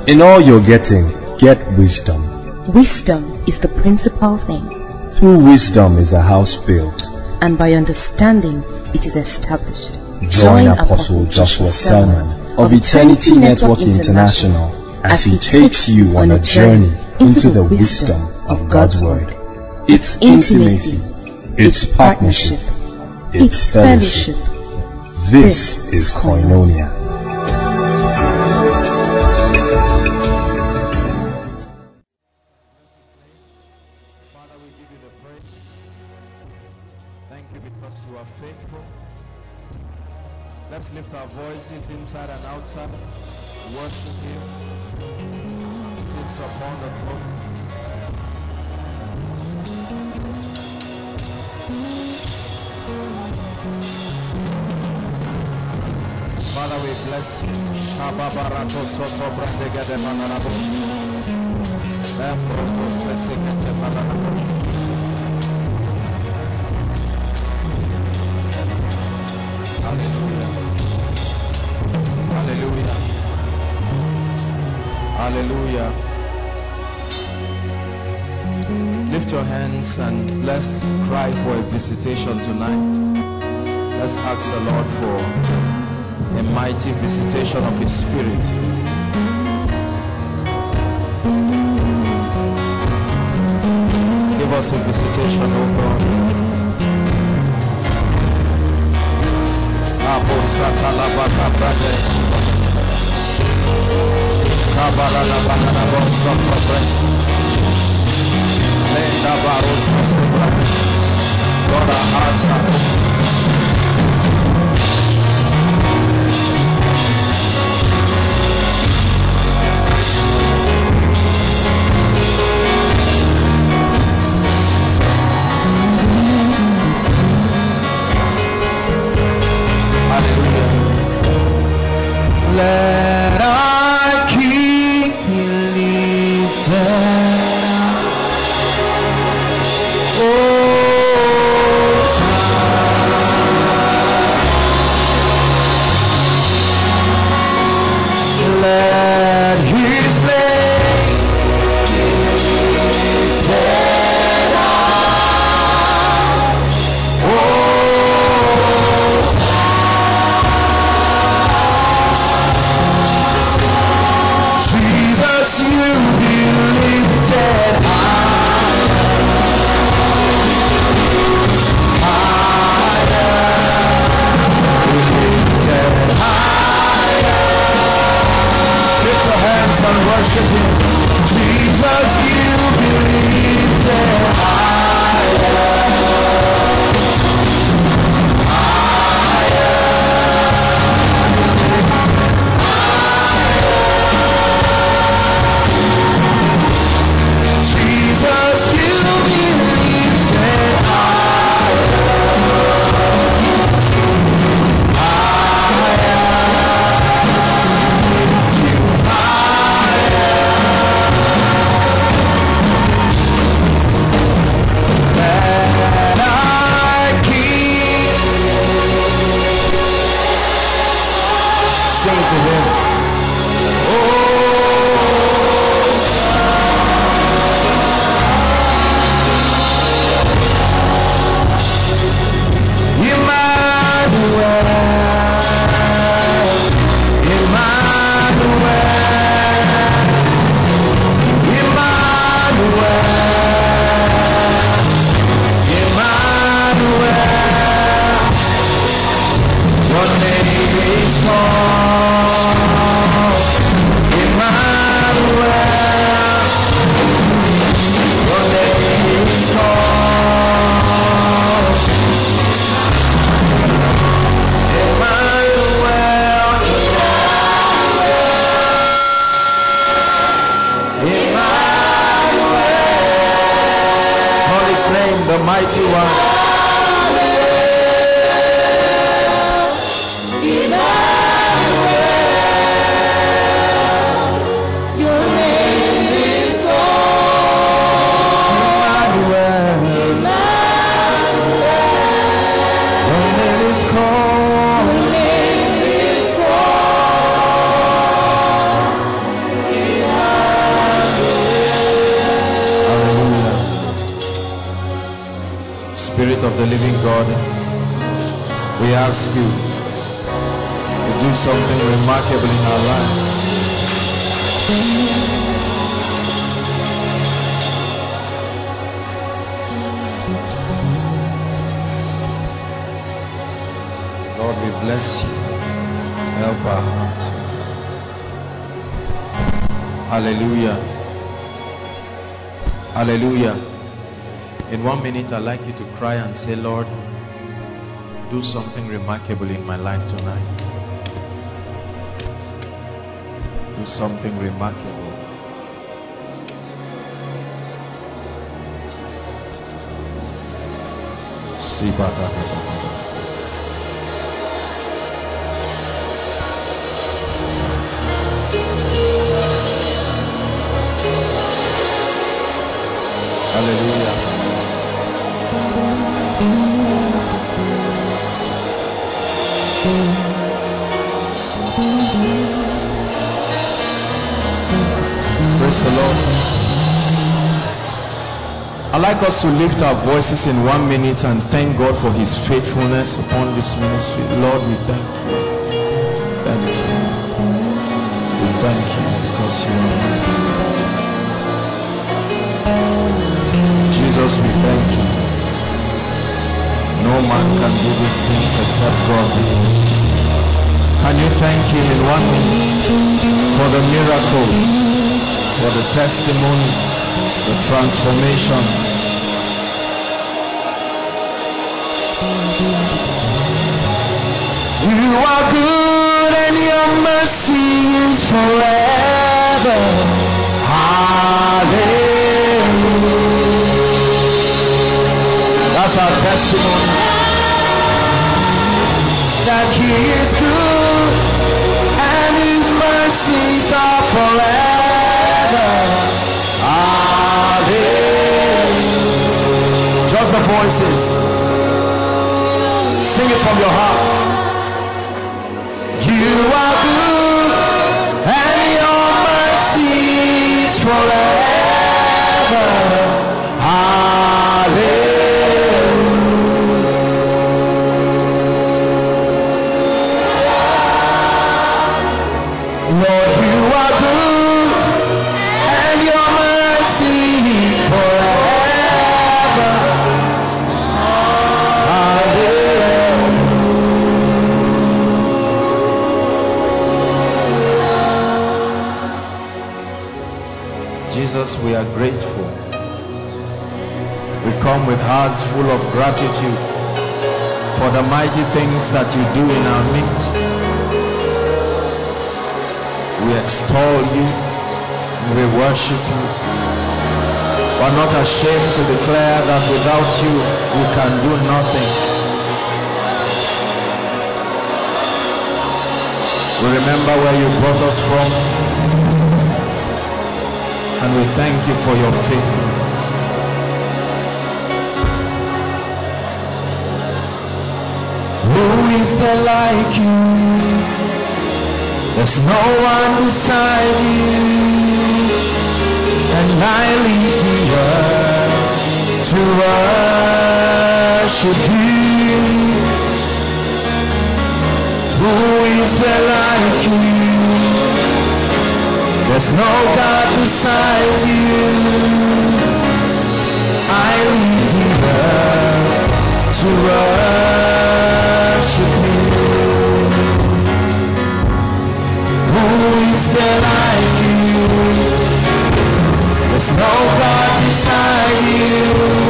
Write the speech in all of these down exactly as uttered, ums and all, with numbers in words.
In all you're getting, get wisdom. Wisdom is the principal thing. Through wisdom is a house built, and by understanding it is established. Join Apostle Joshua Selman of Eternity Network International as he takes you on a journey into the wisdom of God's Word. It's intimacy, it's partnership, it's fellowship. This is Koinonia. Father, we give you the praise. Thank you because you are faithful. Let's lift our voices inside and outside. Worship Him. Sits upon the throne. Father, we bless you. Shababarato soto brandega de manarabo. Lembroko sesekete manarabo. Hallelujah. Hallelujah. Hallelujah. Lift your hands and let's cry for a visitation tonight. Let's ask the Lord for a mighty visitation of His Spirit. Give us a visitation, O God. Apo Satalabaka Brothers. Kabarana Banana Bonsoto Breast. Lenda Baros Brothers. Lord, our hearts are open. Let our King be lifted up. Oh, let His name be lifted up. Oh, Jesus, you be lifted higher, higher, lifted higher. Lift your hands and worship Him. Jesus, you be lifted higher, higher. Jesus, you be lifted higher, higher, lift you higher. Let our King sing to Him. Oh, the mighty one. Your the living God, we ask you to do something remarkable in our lives. Lord, we bless you. Help our hearts. Hallelujah. Hallelujah. In one minute, I'd like you to cry and say, Lord, do something remarkable in my life tonight. Do something remarkable. Hallelujah. Praise the Lord. I'd like us to lift our voices in one minute and thank God for his faithfulness upon this ministry. Lord, we thank you. Thank you. We thank you because you are mighty. Jesus, we thank you. No man can do these things except God. Can you thank him in one minute for the miracle, for the testimony, the transformation? You are good and your mercy is forever. Hallelujah. That's our testimony, that he is good and his mercies are forever. Hallelujah. Just the voices. Sing it from your heart. You are good and your mercies forever. Hallelujah. Lord, you are good and your mercies forever. Hallelujah. Jesus, we are grateful. We come with hearts full of gratitude for the mighty things that you do in our midst. We extol you, we worship you. We are not ashamed to declare that without you we can do nothing. We remember where you brought us from, and we thank you for your faithfulness. Who is there like you? There's no one beside you, and I lead the earth to worship you. Who is there like you? There's no God beside you. I lead the earth to worship you. Who is there like you? There's no God beside you.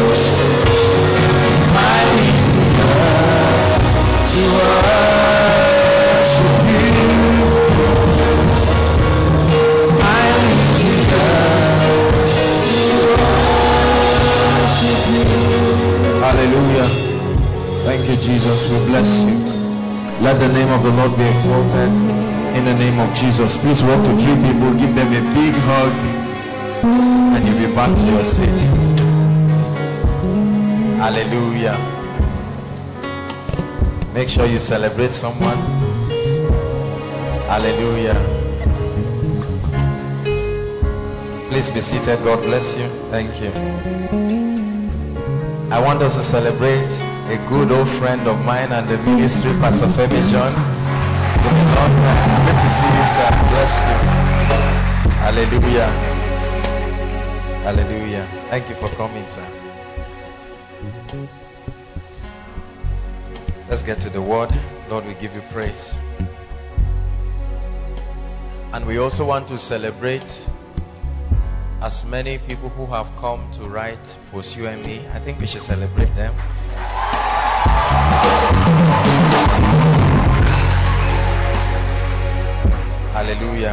I lead the earth to worship you. I lead the earth to worship you. Hallelujah. Thank you, Jesus. We bless you. Let the name of the Lord be exalted. In the name of Jesus, please walk to three people, give them a big hug, and you'll be back to your seat. Hallelujah. Make sure you celebrate someone. Hallelujah. Please be seated. God bless you. Thank you. I want us to celebrate a good old friend of mine and the ministry, Pastor Femi John. It's been a long time. Good to see you, sir. Bless you. Hallelujah. Hallelujah. Thank you for coming, sir. Let's get to the word. Lord, we give you praise. And we also want to celebrate as many people who have come to write post U M E. I think we should celebrate them. Hallelujah.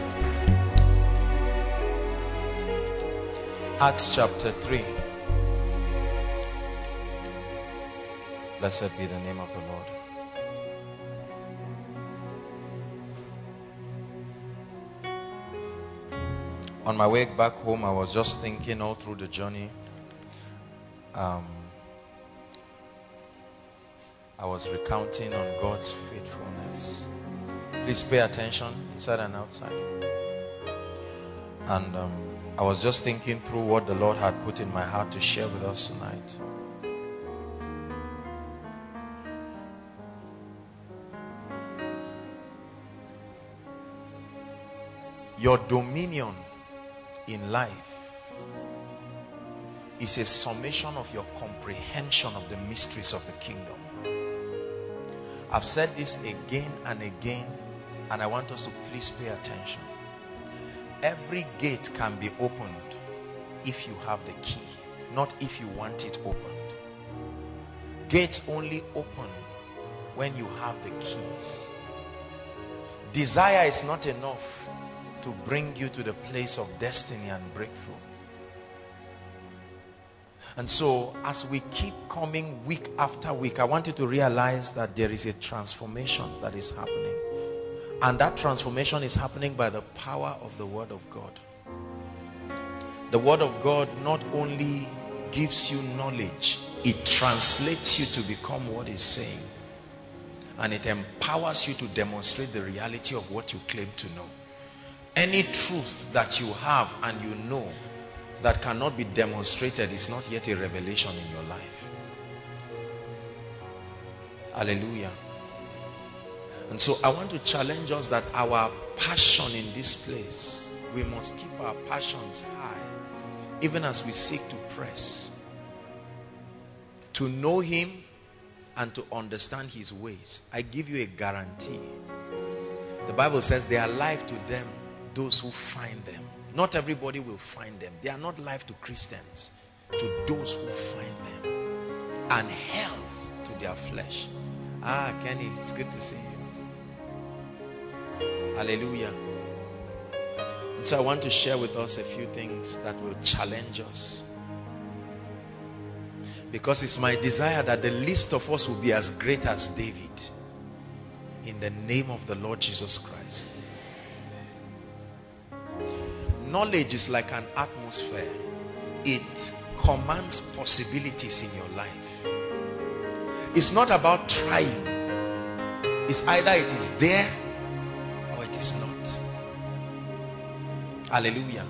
Acts chapter three. Blessed be the name of the Lord. On my way back home, I was just thinking all through the journey. Um, I was recounting on God's faithfulness. Please pay attention, inside and outside. And um, I was just thinking through what the Lord had put in my heart to share with us tonight. Your dominion in life is a summation of your comprehension of the mysteries of the kingdom. I've said this again and again, and I want us to please pay attention. Every gate can be opened if you have the key, not if you want it opened. Gates only open when you have the keys. Desire is not enough to bring you to the place of destiny and breakthrough. And so as we keep coming week after week, I want you to realize that there is a transformation that is happening. And that transformation is happening by the power of the Word of God. The Word of God not only gives you knowledge, it translates you to become what it's saying. And it empowers you to demonstrate the reality of what you claim to know. Any truth that you have and you know that cannot be demonstrated is not yet a revelation in your life. Hallelujah. And so I want to challenge us that our passion in this place, we must keep our passions high, even as we seek to press, to know Him and to understand His ways. I give you a guarantee. The Bible says they are life to them, those who find them. Not everybody will find them. They are not life to Christians, to those who find them, and health to their flesh. Ah, Kenny, it's good to see you. Hallelujah. And so I want to share with us a few things that will challenge us, because it's my desire that the least of us will be as great as David, in the name of the Lord Jesus Christ. Knowledge is like an atmosphere. It commands possibilities in your life. It's not about trying. It's either it is there or it is not. Hallelujah.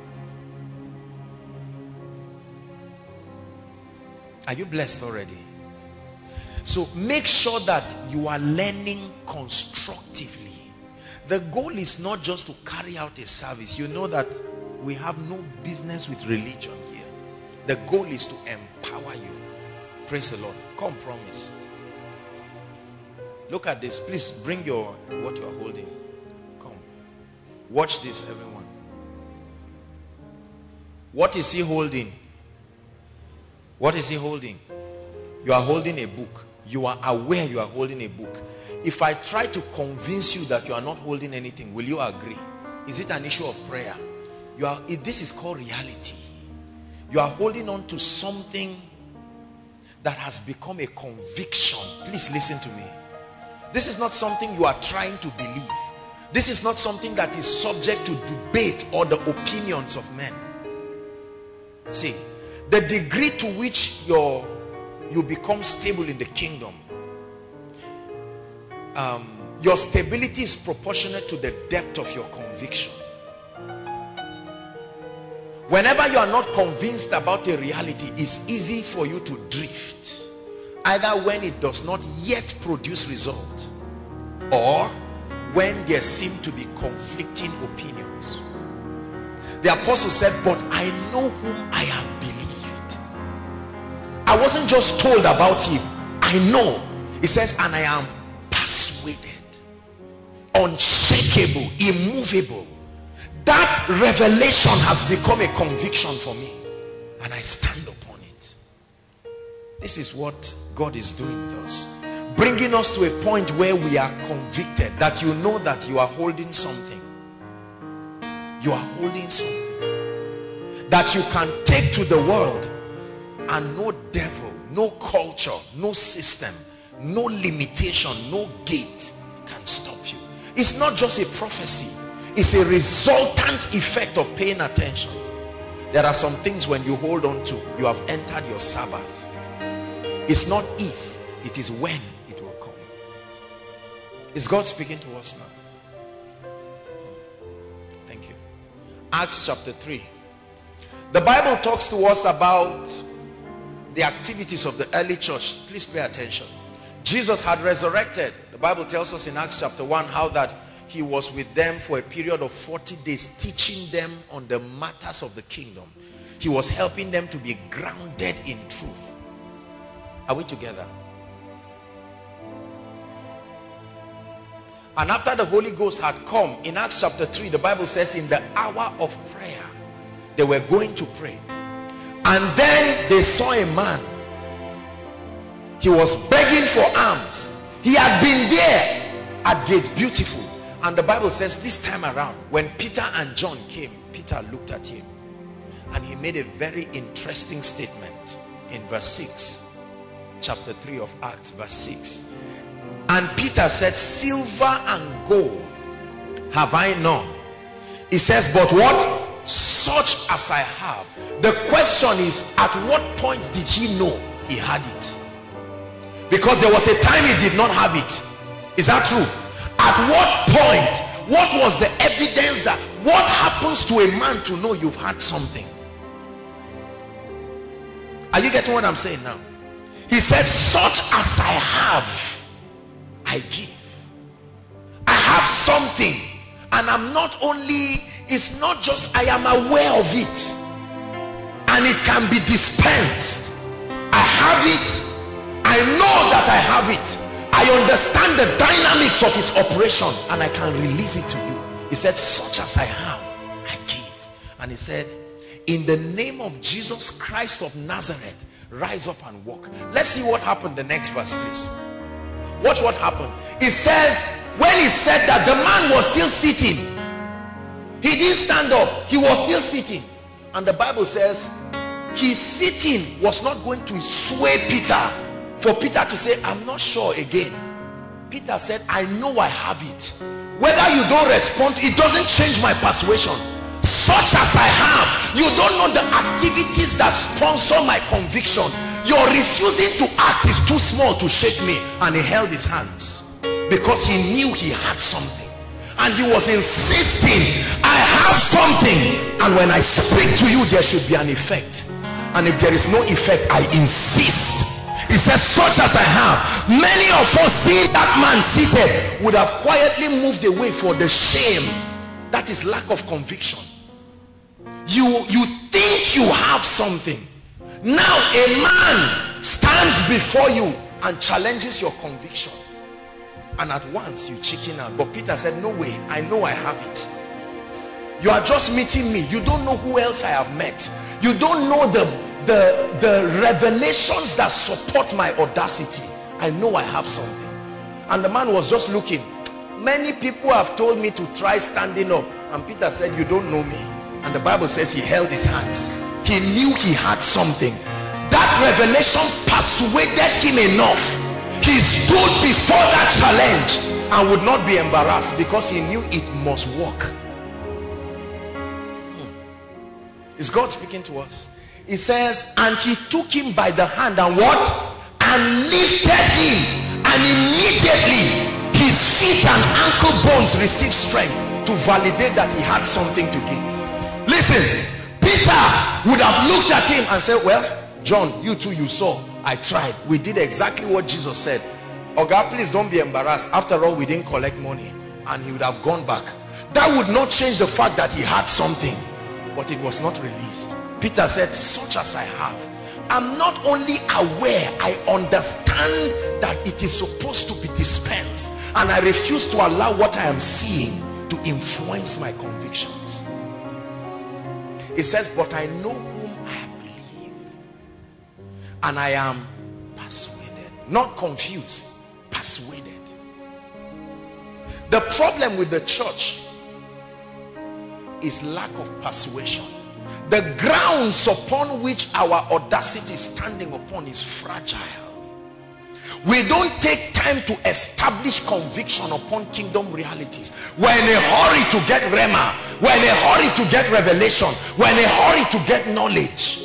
Are you blessed already? So make sure that you are learning constructively. The goal is not just to carry out a service. You know that we have no business with religion here. The goal is to empower you. Praise the Lord. Come, promise. Look at this. Please bring your what you are holding. Come. Watch this, everyone. What is he holding? What is he holding? You are holding a book. You are aware you are holding a book. If I try to convince you that you are not holding anything, will you agree? Is it an issue of prayer? You are. This is called reality. You are holding on to something that has become a conviction. Please listen to me. This is not something you are trying to believe. This is not something that is subject to debate or the opinions of men. See, the degree to which your you become stable in the kingdom, um, your stability is proportionate to the depth of your conviction. Whenever you are not convinced about a reality, it's easy for you to drift. either when it does not yet produce result, or when there seem to be conflicting opinions. The apostle said, but I know whom I have believed. I wasn't just told about him, I know. He says, and I am persuaded, unshakable, immovable. That revelation has become a conviction for me, and I stand upon it. This is what God is doing with us, bringing us to a point where we are convicted, that you know that you are holding something. You are holding something that you can take to the world, and no devil, no culture, no system, no limitation, no gate can stop you. It's not just a prophecy, it's a resultant effect of paying attention. There are some things when you hold on to, you have entered your Sabbath. It's not if, it is when it will come. Is God speaking to us now? Thank you. Acts chapter three. The Bible talks to us about the activities of the early church. Please pay attention. Jesus had resurrected. The Bible tells us in Acts chapter one how that he was with them for a period of forty days, teaching them on the matters of the kingdom. He was helping them to be grounded in truth. Are we together? And after the Holy Ghost had come, in Acts chapter three, the Bible says in the hour of prayer, they were going to pray. And then they saw a man. He was begging for alms. He had been there at Gate Beautiful. And the Bible says this time around, when Peter and John came, Peter looked at him and he made a very interesting statement in verse six, chapter three of Acts, verse six. And Peter said, silver and gold have I none. He says, but what? Such as I have. The question is, at what point did he know he had it? Because there was a time he did not have it. Is that true? At what point? What was the evidence that, what happens to a man to know you've had something? Are you getting what I'm saying now? He said, such as I have, I give. I have something, and I'm not only, it's not just I am aware of it, and it can be dispensed. I have it. I know that I have it. I understand the dynamics of his operation, and I can release it to you. He said, such as I have, I give. And he said, in the name of Jesus Christ of Nazareth, rise up and walk. Let's see what happened. The next verse, please. Watch what happened. It says, when he said that, the man was still sitting. He didn't stand up. He was still sitting. And the Bible says, his sitting was not going to sway Peter, for Peter to say, I'm not sure again. Peter said, I know I have it. Whether you don't respond, it doesn't change my persuasion. Such as I have. You don't know the activities that sponsor my conviction. Your refusing to act is too small to shake me. And he held his hands, because he knew he had something. And he was insisting, I have something, and when I speak to you, there should be an effect. And if there is no effect, I insist. He says, such as I have. Many of us, seeing that man seated, would have quietly moved away for the shame. That is lack of conviction. You, you think you have something. Now a man stands before you and challenges your conviction, and at once you chicken out. But Peter said, no way, I know I have it. You are just meeting me. You don't know who else I have met. You don't know the the the revelations that support my audacity. I know I have something. And the man was just looking. Many people have told me to try standing up, and Peter said, you don't know me. And the Bible says he held his hands. He knew he had something. That revelation persuaded him enough. He stood before that challenge and would not be embarrassed, because he knew it must work. hmm. Is God speaking to us? He says, and he took him by the hand and what? And lifted him, and immediately his feet and ankle bones received strength to validate that he had something to give. Listen, Peter would have looked at him and said, well, John, you too, you saw. I tried. We did exactly what Jesus said. Oh God, please don't be embarrassed. After all, we didn't collect money. And he would have gone back. That would not change the fact that he had something, but it was not released. Peter said, such as I have. I'm not only aware, I understand that it is supposed to be dispensed, and I refuse to allow what I am seeing to influence my convictions. It says, but I know whom I have believed, and I am persuaded, not confused, persuaded. The problem with the church is lack of persuasion. The grounds upon which our audacity is standing upon is fragile. We don't take time to establish conviction upon kingdom realities. We're in a hurry to get rhema. We're in a hurry to get revelation. We're in a hurry to get knowledge.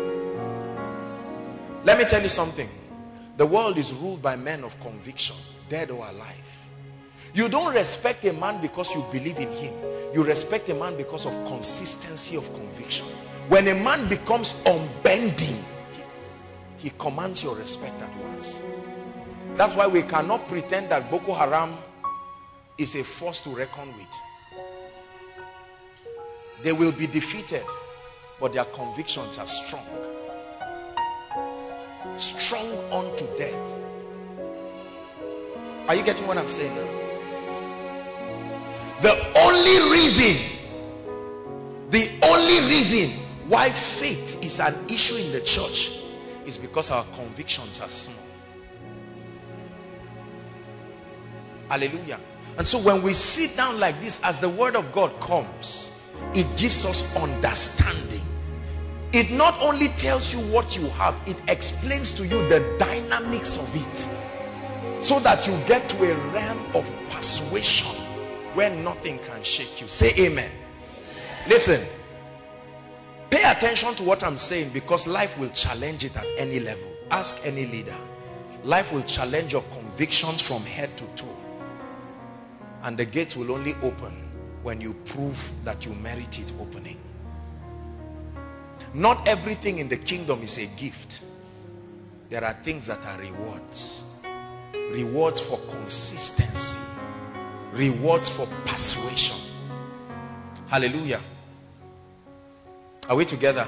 Let me tell you something. The world is ruled by men of conviction, dead or alive. You don't respect a man because you believe in him. You respect a man because of consistency of conviction. When a man becomes unbending, he, he commands your respect at once. That's why we cannot pretend that Boko Haram is a force to reckon with. They will be defeated, but their convictions are strong. Strong unto death. Are you getting what I'm saying now? The only reason, the only reason why faith is an issue in the church is because our convictions are small. Hallelujah. And so when we sit down like this, as the word of God comes, it gives us understanding. It not only tells you what you have, it explains to you the dynamics of it, so that you get to a realm of persuasion where nothing can shake you. Say amen. Listen, pay attention to what I'm saying, because life will challenge it at any level. Ask any leader. Life will challenge your convictions from head to toe, and the gates will only open when you prove that you merit it opening. Not everything in the kingdom is a gift. There are things that are rewards. Rewards for consistency. Rewards for persuasion. Hallelujah. Are we together?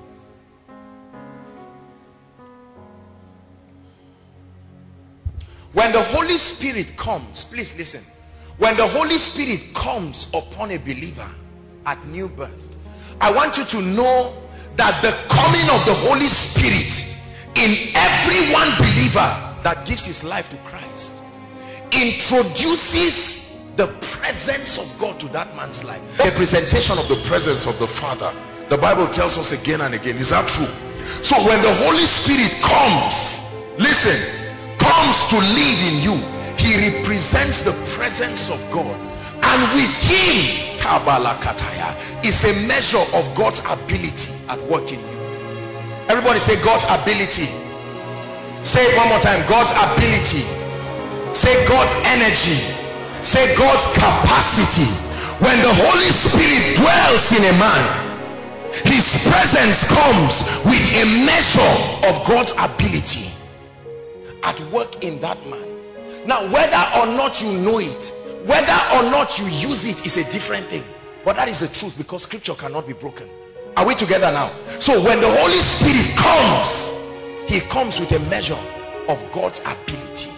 When the Holy Spirit comes, please listen. When the Holy Spirit comes upon a believer at new birth, I want you to know that the coming of the Holy Spirit in every one believer that gives his life to Christ introduces the presence of God to that man's life. A presentation of the presence of the Father. The Bible tells us again and again. Is that true? So when the Holy Spirit comes, listen, comes to live in you, he represents the presence of God. And with him is a measure of God's ability at work in you. Everybody say God's ability. Say it one more time. God's ability. Say God's energy. Say God's capacity. When the Holy Spirit dwells in a man, his presence comes with a measure of God's ability at work in that man. Now, whether or not you know it, whether or not you use it, is a different thing. But that is the truth, because scripture cannot be broken. Are we together now? So when the Holy Spirit comes, he comes with a measure of God's ability.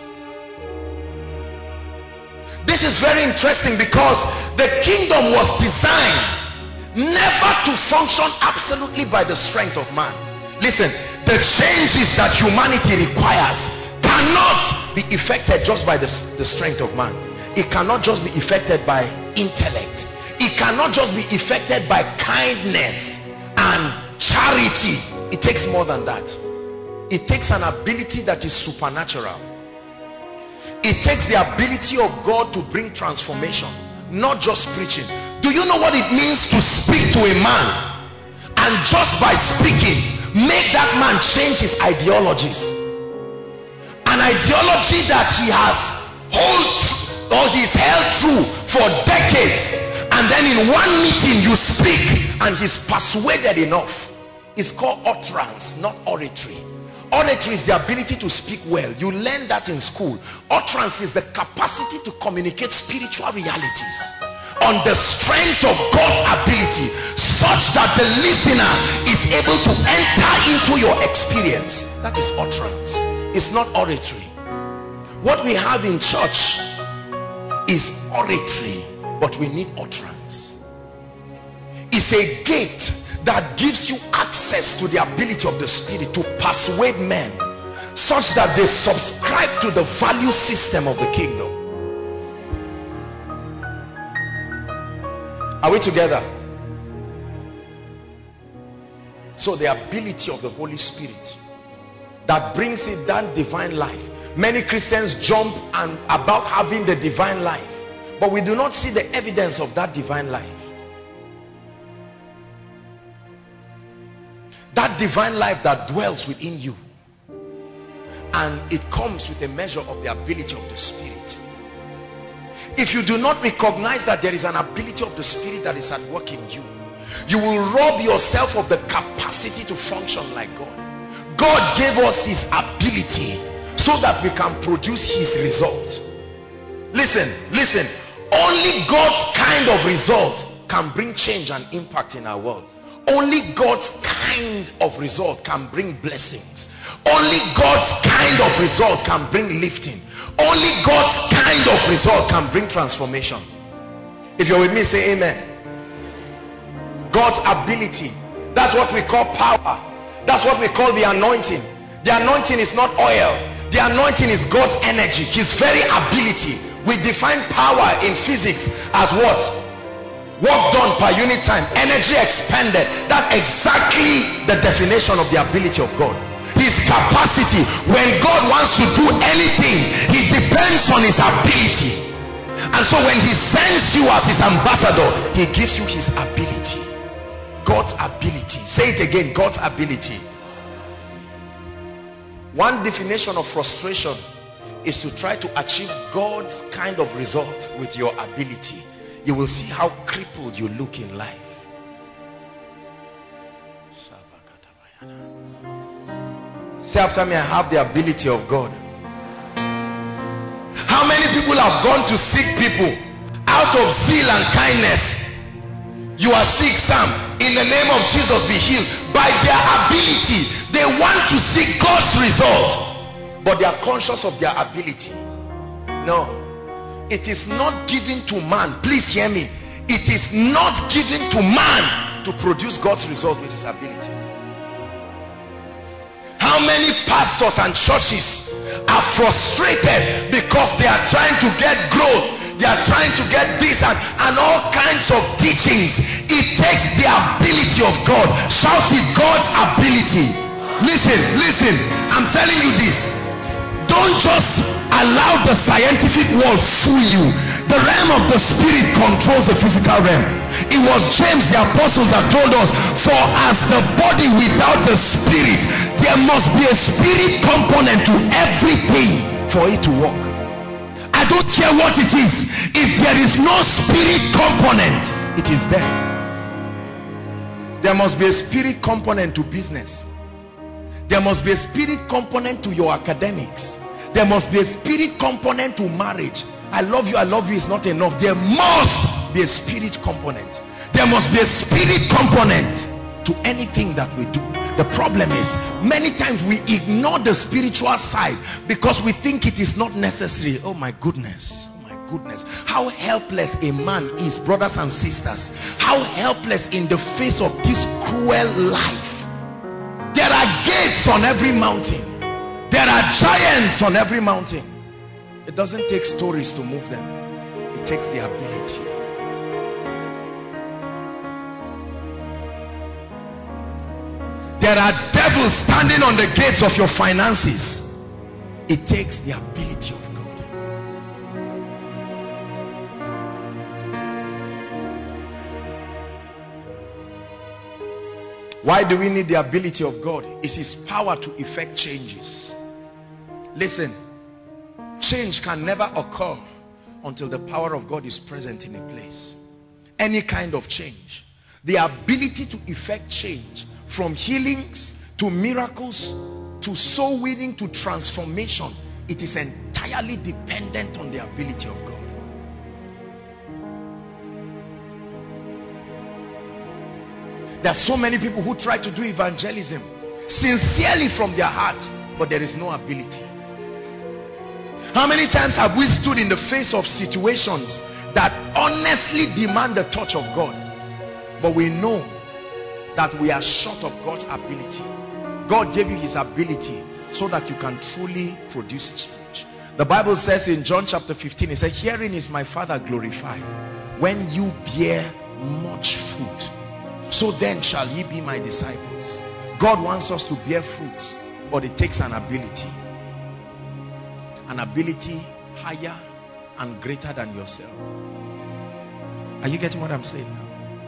This is very interesting, because the kingdom was designed never to function absolutely by the strength of man. Listen, the changes that humanity requires cannot be effected just by the, the strength of man. It cannot just be effected by intellect. It cannot just be effected by kindness and charity. It takes more than that. It takes an ability that is supernatural. It takes the ability of God to bring transformation, not just preaching. Do you know what it means to speak to a man and just by speaking make that man change his ideologies? An ideology that he has hold or he's held true for decades, and then in one meeting you speak and he's persuaded enough. It's called utterance, not oratory. Oratory is the ability to speak well. You learn that in school. Utterance is the capacity to communicate spiritual realities on the strength of God's ability, such that the listener is able to enter into your experience. That is utterance. It's not oratory. What we have in church is oratory, but we need utterance. It's a gate that gives you access to the ability of the Spirit to persuade men such that they subscribe to the value system of the kingdom. Are we together? So the ability of the Holy Spirit that brings it that divine life. Many Christians jump and about having the divine life, but we do not see the evidence of that divine life. That divine life that dwells within you, and it comes with a measure of the ability of the Spirit. If you do not recognize that there is an ability of the Spirit that is at work in you, you will rob yourself of the capacity to function like God. God gave us his ability so that we can produce his result. Listen, listen. Only God's kind of result can bring change and impact in our world. Only God's kind of result can bring blessings. Only God's kind of result can bring lifting. Only God's kind of result can bring transformation. If you're with me, say amen. God's ability. That's what we call power. That's what we call the anointing. The anointing is not oil. The anointing is God's energy, his very ability. We define power in physics as what? Work done per unit time, energy expended. That's exactly the definition of the ability of God. His capacity. When God wants to do anything, he depends on his ability. And so when he sends you as his ambassador, he gives you his ability. God's ability. Say it again, God's ability. One definition of frustration is to try to achieve God's kind of result with your ability. You will see how crippled you look in life. Say after me, I have the ability of God. How many people have gone to seek people out of zeal and kindness? You are sick, Sam. In the name of Jesus, be healed. By their ability, they want to seek God's result, but they are conscious of their ability. No. It is not given to man. Please hear me. It is not given to man to produce God's result with his ability. How many pastors and churches are frustrated because they are trying to get growth, they are trying to get this and, and all kinds of teachings. It takes the ability of God. Shout it, God's ability. Listen, listen, I'm telling you this. Don't just allow the scientific world fool you. The realm of the spirit controls the physical realm. It was James the apostle that told us, for as the body without the spirit, there must be a spirit component to everything for it to work. I don't care what it is. If there is no spirit component, it is there. There must be a spirit component to business. There must be a spirit component to your academics. There must be a spirit component to marriage. I love you, I love you is not enough. There must be a spirit component. There must be a spirit component to anything that we do. The problem is, many times we ignore the spiritual side because we think it is not necessary. Oh my goodness. Goodness, how helpless a man is, brothers and sisters. How helpless in the face of this cruel life. There are gates on every mountain. There are giants on every mountain. It doesn't take stories to move them. It takes the ability. There are devils standing on the gates of your finances. It takes the ability of God. Why do we need the ability of God? It's his power to effect changes. Listen, change can never occur until the power of God is present in a place. Any kind of change. The ability to effect change, from healings to miracles to soul winning, to transformation, it is entirely dependent on the ability of God. There are so many people who try to do evangelism sincerely from their heart, but there is no ability. How many times have we stood in the face of situations that honestly demand the touch of God, but we know that we are short of God's ability? God gave you his ability so that you can truly produce change. The Bible says in John chapter fifteen, it says, herein is my Father glorified, when you bear much fruit, so then shall ye be my disciples. God wants us to bear fruits, but it takes an ability. An ability higher and greater than yourself. Are you getting what I'm saying now?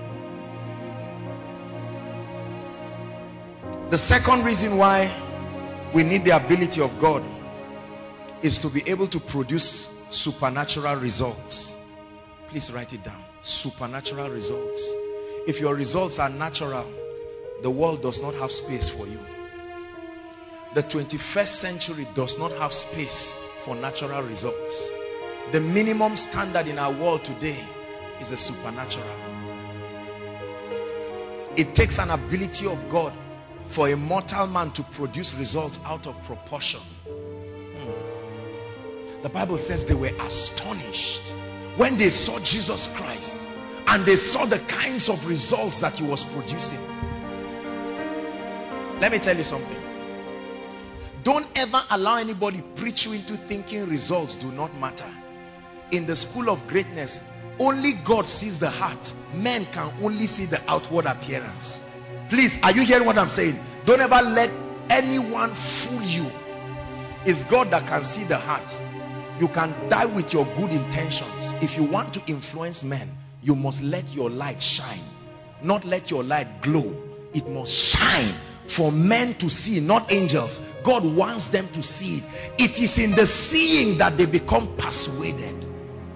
The second reason why we need the ability of God is to be able to produce supernatural results. Please write it down. Supernatural results. If your results are natural, the world does not have space for you. The twenty-first century does not have space for natural results. The minimum standard in our world today is the supernatural. It takes an ability of God for a mortal man to produce results out of proportion. Hmm. The Bible says they were astonished when they saw Jesus Christ and they saw the kinds of results that he was producing. Let me tell you something. Don't ever allow anybody preach you into thinking results do not matter. In the school of greatness, only God sees the heart. Men can only see the outward appearance. Please, are you hearing what I'm saying? Don't ever let anyone fool you. It's God that can see the heart. You can die with your good intentions. If you want to influence men, you must let your light shine. Not let your light glow. It must shine for men to see, not angels. God wants them to see it. It is in the seeing that they become persuaded.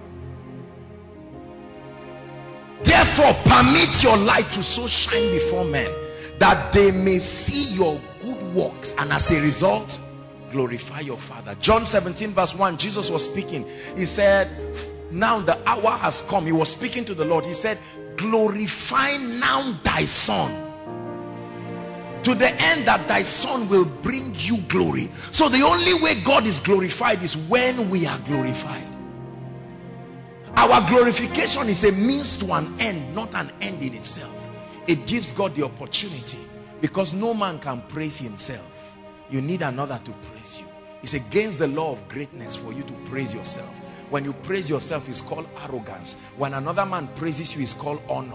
Therefore, permit your light to so shine before men that they may see your good works, and as a result, glorify your Father. John seventeen verse one, Jesus was speaking. He said, now the hour has come. He was speaking to the Lord. He said, glorify now thy Son, to the end that thy Son will bring you glory. So the only way God is glorified is when we are glorified. Our glorification is a means to an end, not an end in itself. It gives God the opportunity, because no man can praise himself. You need another to praise you. It's against the law of greatness for you to praise yourself. When you praise yourself, it's called arrogance. When another man praises you, it's called honor.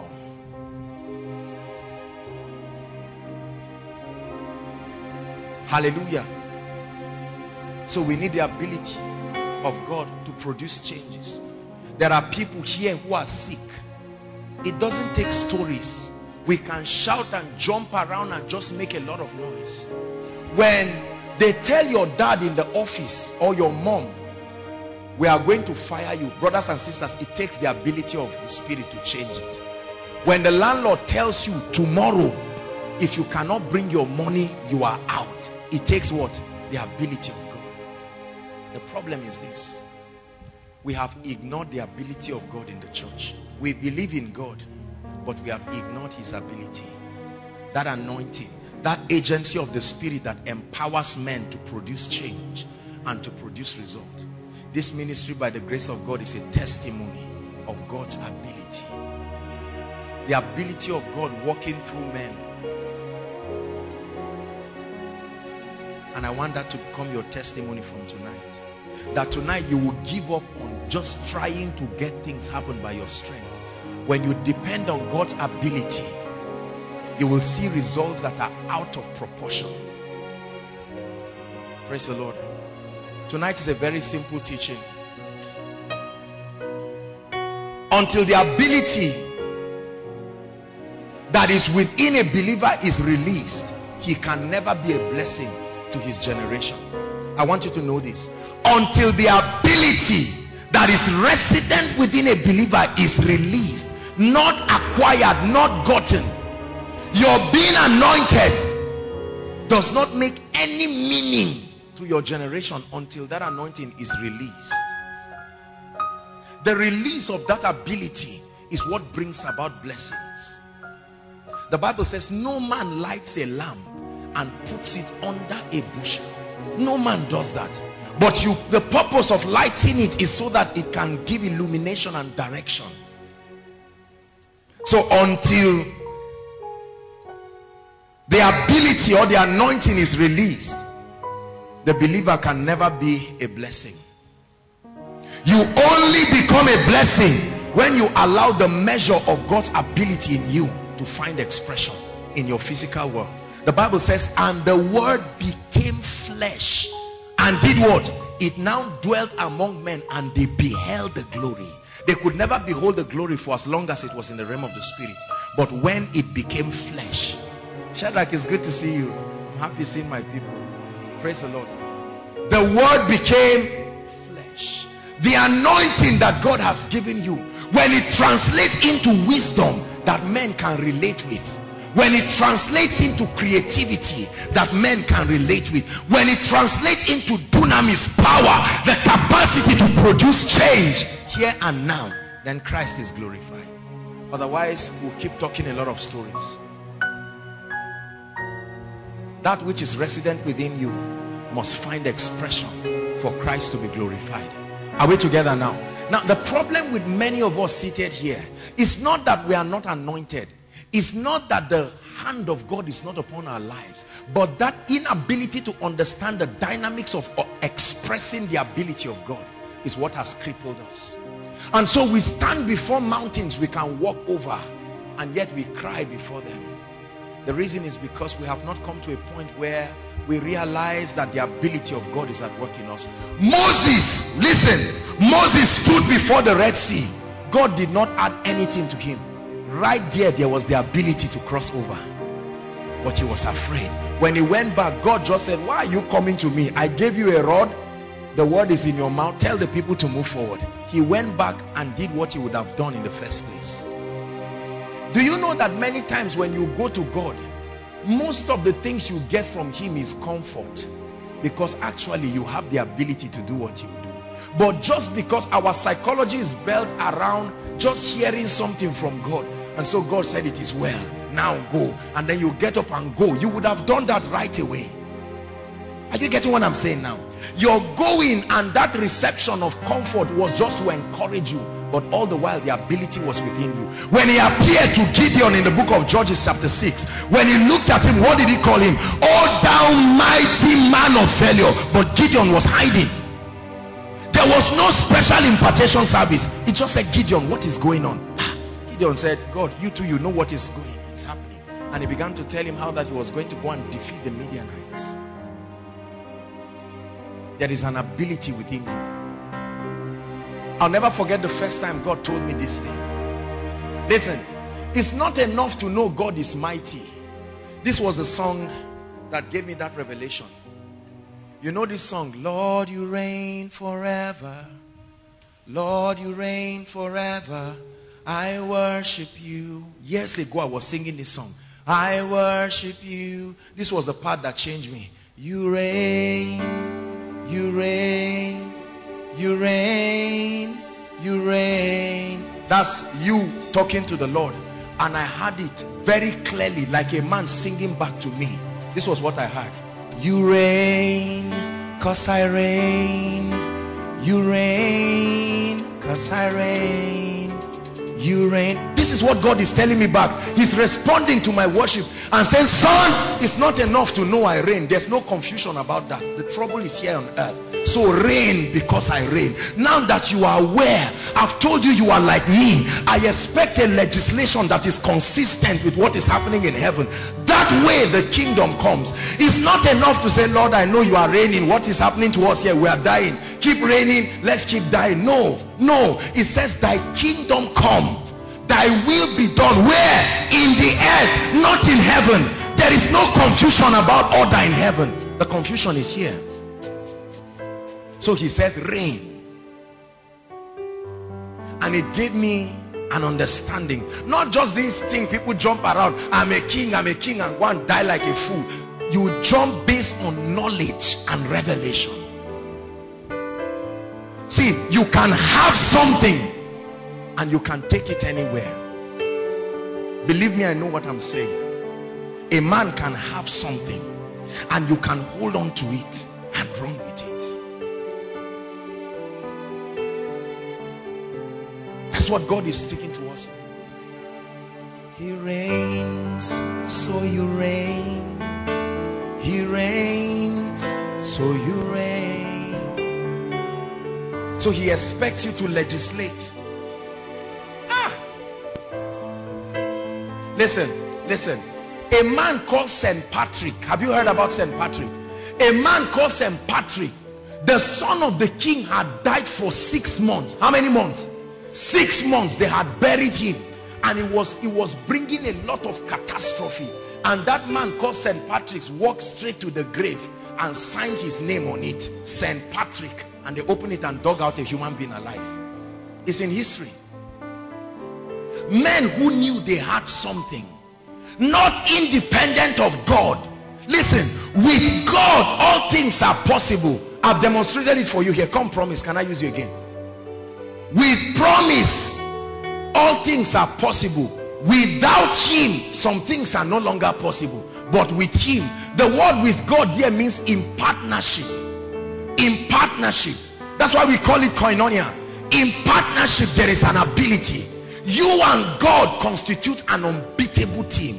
Hallelujah. So we need the ability of God to produce changes. There are people here who are sick. It doesn't take stories. We can shout and jump around and just make a lot of noise. When they tell your dad in the office or your mom, we are going to fire you, brothers and sisters, it takes the ability of the Spirit to change it. When the landlord tells you tomorrow, if you cannot bring your money, you are out, it takes what? The ability of God. The problem is this: we have ignored the ability of God in the church. We believe in God, but we have ignored his ability. That anointing, that agency of the Spirit that empowers men to produce change and to produce result. This ministry, by the grace of God, is a testimony of God's ability. The ability of God working through men. And I want that to become your testimony from tonight. That tonight you will give up on just trying to get things happen by your strength. When you depend on God's ability, you will see results that are out of proportion. Praise the Lord. Tonight is a very simple teaching. Until the ability that is within a believer is released, he can never be a blessing to his generation. I want you to know this. Until the ability that is resident within a believer is released, not acquired, not gotten. Your being anointed does not make any meaning to your generation until that anointing is released. The release of that ability is what brings about blessings. The Bible says no man lights a lamp and puts it under a bushel. No man does that. But you, the purpose of lighting it is so that it can give illumination and direction. So until the ability or the anointing is released, the believer can never be a blessing. You only become a blessing when you allow the measure of God's ability in you to find expression in your physical world. The Bible says, and the word became flesh and did what? It now dwelt among men, and they beheld the glory. They could never behold the glory for as long as it was in the realm of the spirit. But when it became flesh, Shadrach, it's good to see you. I'm happy seeing my people. Praise the Lord. The word became flesh. The anointing that God has given you, when it translates into wisdom that men can relate with, when it translates into creativity that men can relate with, when it translates into dunamis, power, the capacity to produce change here and now, then Christ is glorified. Otherwise, we'll keep talking a lot of stories. That which is resident within you must find expression for Christ to be glorified. Are we together now? Now, the problem with many of us seated here is not that we are not anointed. It's not that the hand of God is not upon our lives, but that inability to understand the dynamics of expressing the ability of God is what has crippled us. And so we stand before mountains we can walk over, and yet we cry before them. The reason is because we have not come to a point where we realize that the ability of God is at work in us. Moses, listen, Moses stood before the Red Sea. God did not add anything to him. Right there, there was the ability to cross over. But he was afraid. When he went back, God just said, why are you coming to me? I gave you a rod. The word is in your mouth. Tell the people to move forward. He went back and did what he would have done in the first place. Do you know that many times when you go to God, most of the things you get from him is comfort, because actually you have the ability to do what you do. But just because our psychology is built around just hearing something from God, and so God said it is well, now go, and then you get up and go, you would have done that right away. Are you getting what I'm saying now? You're going, and that reception of comfort was just to encourage you, but all the while the ability was within you. When he appeared to Gideon in the book of Judges chapter six, when he looked at him, what did he call him? Oh, thou mighty man of valor. But Gideon was hiding. There was no special impartation service. It just said, Gideon, what is going on? Gideon said, God, you too, you know what is going is happening. And he began to tell him how that he was going to go and defeat the Midianites. There is an ability within you. I'll never forget the first time God told me this thing. Listen, it's not enough to know God is mighty. This was a song that gave me that revelation. You know this song, Lord, you reign forever. Lord, you reign forever. I worship you. Years ago, I was singing this song. I worship you. This was the part that changed me. You reign, you reign, you reign, you reign. That's you talking to the Lord. And I heard it very clearly, like a man singing back to me. This was what I heard. You reign, cause I reign. You reign, cause I reign. You reign. This is what God is telling me back. He's responding to my worship and saying, son, it's not enough to know I reign. There's no confusion about that. The trouble is here on earth. So reign because I reign. Now that you are aware, I've told you you are like me. I expect a legislation that is consistent with what is happening in heaven. That way the kingdom comes. It's not enough to say, Lord, I know you are reigning. What is happening to us here? We are dying. Keep reigning. Let's keep dying. No, no. It says thy kingdom come. Thy will be done. Where? In the earth, not in heaven. There is no confusion about order in heaven. The confusion is here. So he says reign. And it gave me an understanding. Not just this thing people jump around, I'm a king, I'm a king, and go and die like a fool. you jump based on knowledge and revelation. See, you can have something and you can take it anywhere. Believe me, I know what I'm saying. A man can have something and you can hold on to it and run with it. That's what God is speaking to us. He reigns, so you reign. He reigns, so you reign. So he expects you to legislate. Ah! Listen, listen. A man called Saint Patrick. Have you heard about Saint Patrick? A man called Saint Patrick, the son of the king, had died for six months. How many months? Six months. They had buried him, and it was it was bringing a lot of catastrophe. And that man called Saint Patrick walked straight to the grave and signed his name on it, Saint Patrick, and they opened it and dug out a human being alive. It's in history. Men who knew they had something, not independent of God. Listen, with God all things are possible. I've demonstrated it for you here. Come, promise. Can I use you again? With promise all things are possible. Without him some things are no longer possible. But with him, the word with God here means in partnership. In partnership. That's why we call it koinonia. In partnership there is an ability. You and God constitute an unbeatable team.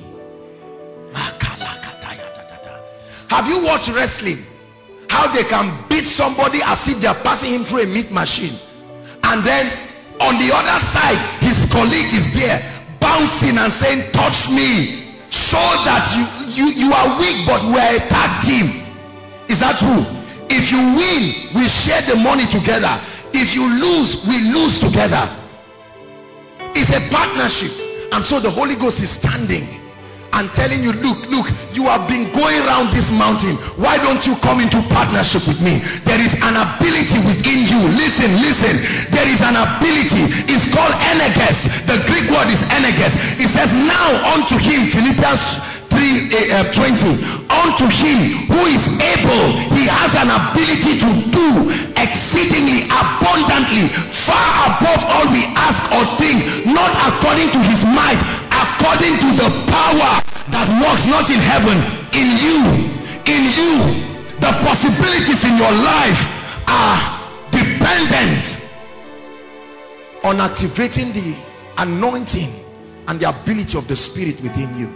Have you watched wrestling? How they can beat somebody as if they are passing him through a meat machine, and then on the other side his colleague is there bouncing and saying, touch me, show that you you you are weak, but we are a tag team. Is that true? If you win, we share the money together. If you lose, we lose together. It's a partnership. And so the Holy Ghost is standing and telling you, look, look, you have been going around this mountain. Why don't you come into partnership with me? There is an ability within you. Listen, listen. There is an ability. It's called energes. The Greek word is energes. It says, now unto him, Philippians three twenty, unto him who is able, he has an ability to do exceedingly abundantly, far above all we ask or think, not according to his might, according to the power that works not in heaven, in you. In you, the possibilities in your life are dependent on activating the anointing and the ability of the Spirit within you.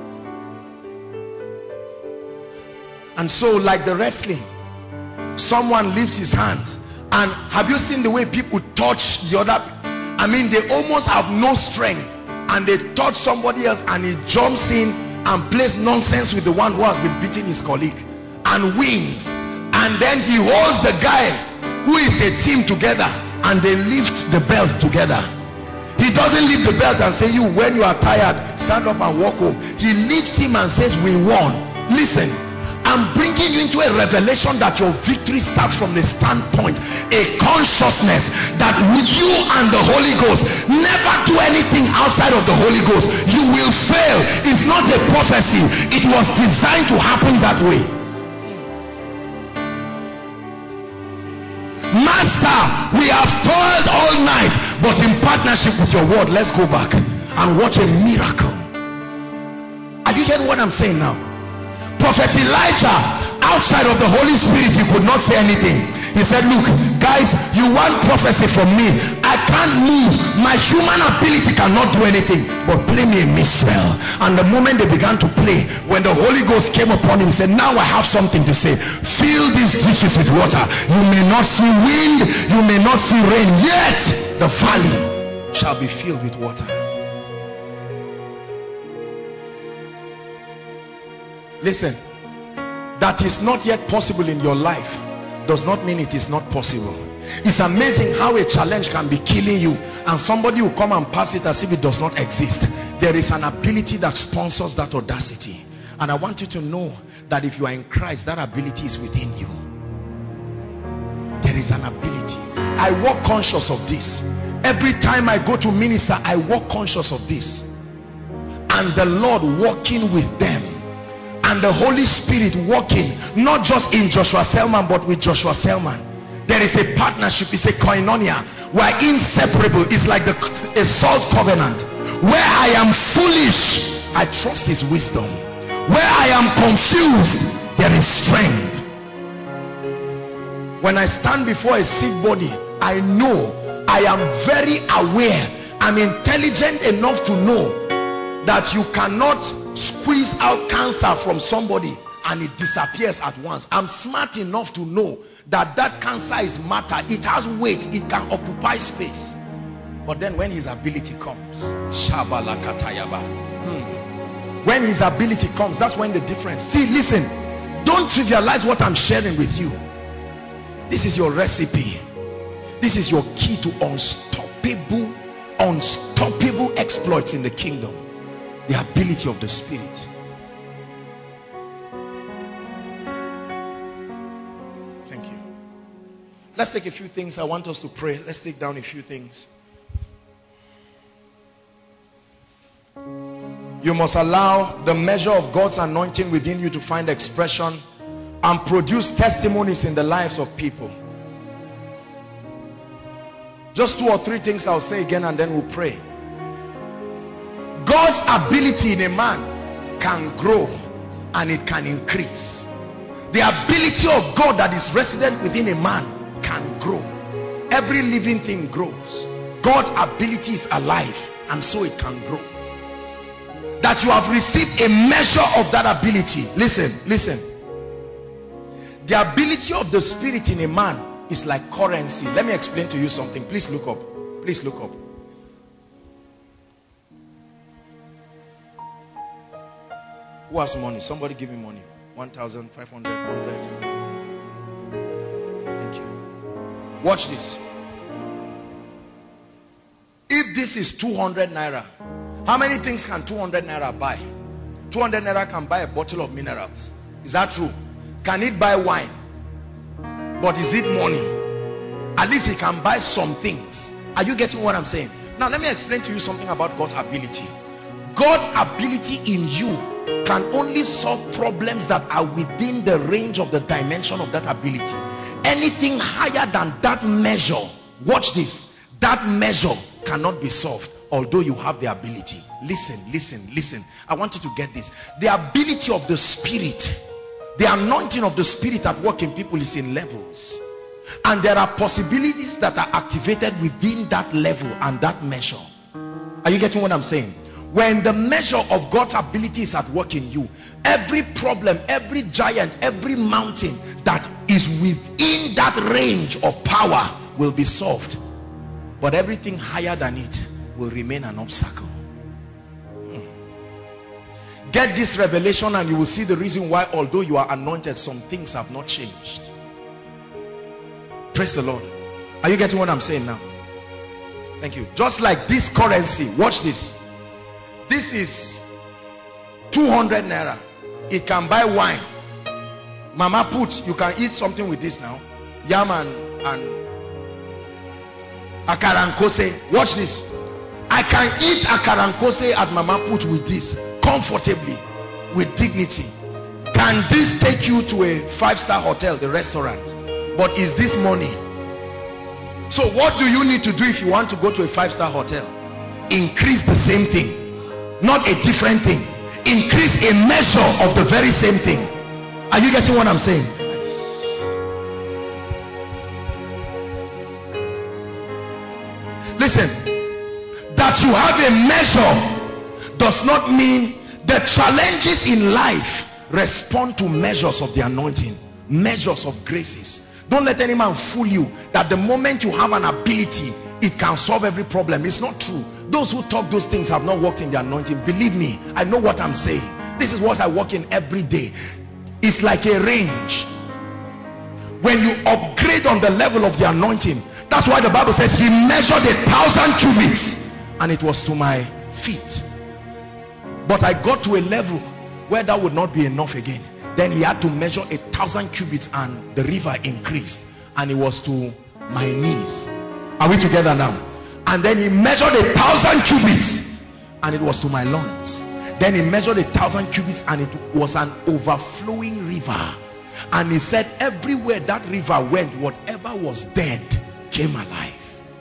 And so, like the wrestling, someone lifts his hands, and have you seen the way people touch the other? I mean, they almost have no strength, and they touch somebody else, and he jumps in and plays nonsense with the one who has been beating his colleague and wins. And then he holds the guy who is a team together, and they lift the belt together. He doesn't lift the belt and say, you, when you are tired, stand up and walk home. He lifts him and says, we won. Listen, I'm bringing you into a revelation that your victory starts from the standpoint, a consciousness that with you and the Holy Ghost, never do anything outside of the Holy Ghost. You will fail. It's not a prophecy. It was designed to happen that way. Master, we have toiled all night, but in partnership with your word, let's go back and watch a miracle. Are you hearing what I'm saying now? Prophet Elijah, outside of the Holy Spirit, he could not say anything. He said, look guys, you want prophecy from me, I can't move, my human ability cannot do anything, but play me a minstrel. And the moment they began to play, when the Holy Ghost came upon him, he said, now I have something to say. Fill these ditches with water. You may not see wind, you may not see rain, yet the valley shall be filled with water. Listen, that is not yet possible in your life does not mean it is not possible. It's amazing how a challenge can be killing you, and somebody will come and pass it as if it does not exist. There is an ability that sponsors that audacity, and I want you to know that if you are in Christ, that ability is within you. There is an ability. I walk conscious of this. Every time I go to minister, I walk conscious of this, and the Lord walking with them and the Holy Spirit working, not just in Joshua Selman but with Joshua Selman. There is a partnership, it's a koinonia. We're inseparable. It's like the a salt covenant. Where I am foolish, I trust his wisdom. Where I am confused, there is strength. When I stand before a sick body, I know, I am very aware, I'm intelligent enough to know that you cannot squeeze out cancer from somebody and it disappears at once. I'm smart enough to know that that cancer is matter. It has weight, it can occupy space. But then when his ability comes, hmm. when his ability comes, that's when the difference. See, listen, don't trivialize what I'm sharing with you. This is your recipe. This is your key to unstoppable, unstoppable exploits in the kingdom. The ability of the Spirit. Thank you. Let's take a few things. I want us to pray. Let's take down a few things. You must allow the measure of God's anointing within you to find expression and produce testimonies in the lives of people. Just two or three things I'll say again and then we'll pray. God's ability in a man can grow and it can increase. The ability of God that is resident within a man can grow. Every living thing grows. God's ability is alive and so it can grow. That you have received a measure of that ability. Listen, listen. The ability of the Spirit in a man is like currency. Let me explain to you something. Please look up. Please look up. Who has money? Somebody give me money. one thousand five hundred, one hundred. Thank you. Watch this. If this is two hundred naira, how many things can two hundred naira buy? two hundred naira can buy a bottle of minerals. Is that true? Can it buy wine? But is it money? At least he can buy some things. Are you getting what I'm saying? Now let me explain to you something about God's ability. God's ability in you can only solve problems that are within the range of the dimension of that ability. Anything higher than that measure, watch this, that measure cannot be solved, although you have the ability. Listen, listen, listen. I want you to get this. The ability of the Spirit, the anointing of the Spirit at work in people is in levels. And there are possibilities that are activated within that level and that measure. Are you getting what I'm saying? When the measure of God's ability is at work in you, every problem, every giant, every mountain that is within that range of power will be solved. But everything higher than it will remain an obstacle. Hmm. Get this revelation and you will see the reason why, although you are anointed, some things have not changed. Praise the Lord. Are you getting what I'm saying now? Thank you. Just like this currency, watch this. This is two hundred naira. It can buy wine. Mama put, you can eat something with this now. Yam and, and akarankose. Watch this. I can eat akarankose at Mama put with this comfortably, with dignity. Can this take you to a five-star hotel, the restaurant? But is this money? So what do you need to do if you want to go to a five-star hotel? Increase the same thing, not a different thing. Increase a measure of the very same thing. Are you getting what I'm saying? Listen, that you have a measure does not mean the challenges in life respond to measures of the anointing, measures of graces. Don't let any man fool you that the moment you have an ability, it can solve every problem. It's not true. Those who talk those things have not walked in the anointing. Believe me, I know what I'm saying. This is what I walk in every day. It's like a range. When you upgrade on the level of the anointing, that's why the Bible says he measured a thousand cubits and it was to my feet. But I got to a level where that would not be enough again. Then he had to measure a thousand cubits and the river increased and it was to my knees. Are we together now? And then he measured a thousand cubits and it was to my loins. Then he measured a thousand cubits, and it was an overflowing river. And he said, everywhere that river went, whatever was dead came alive.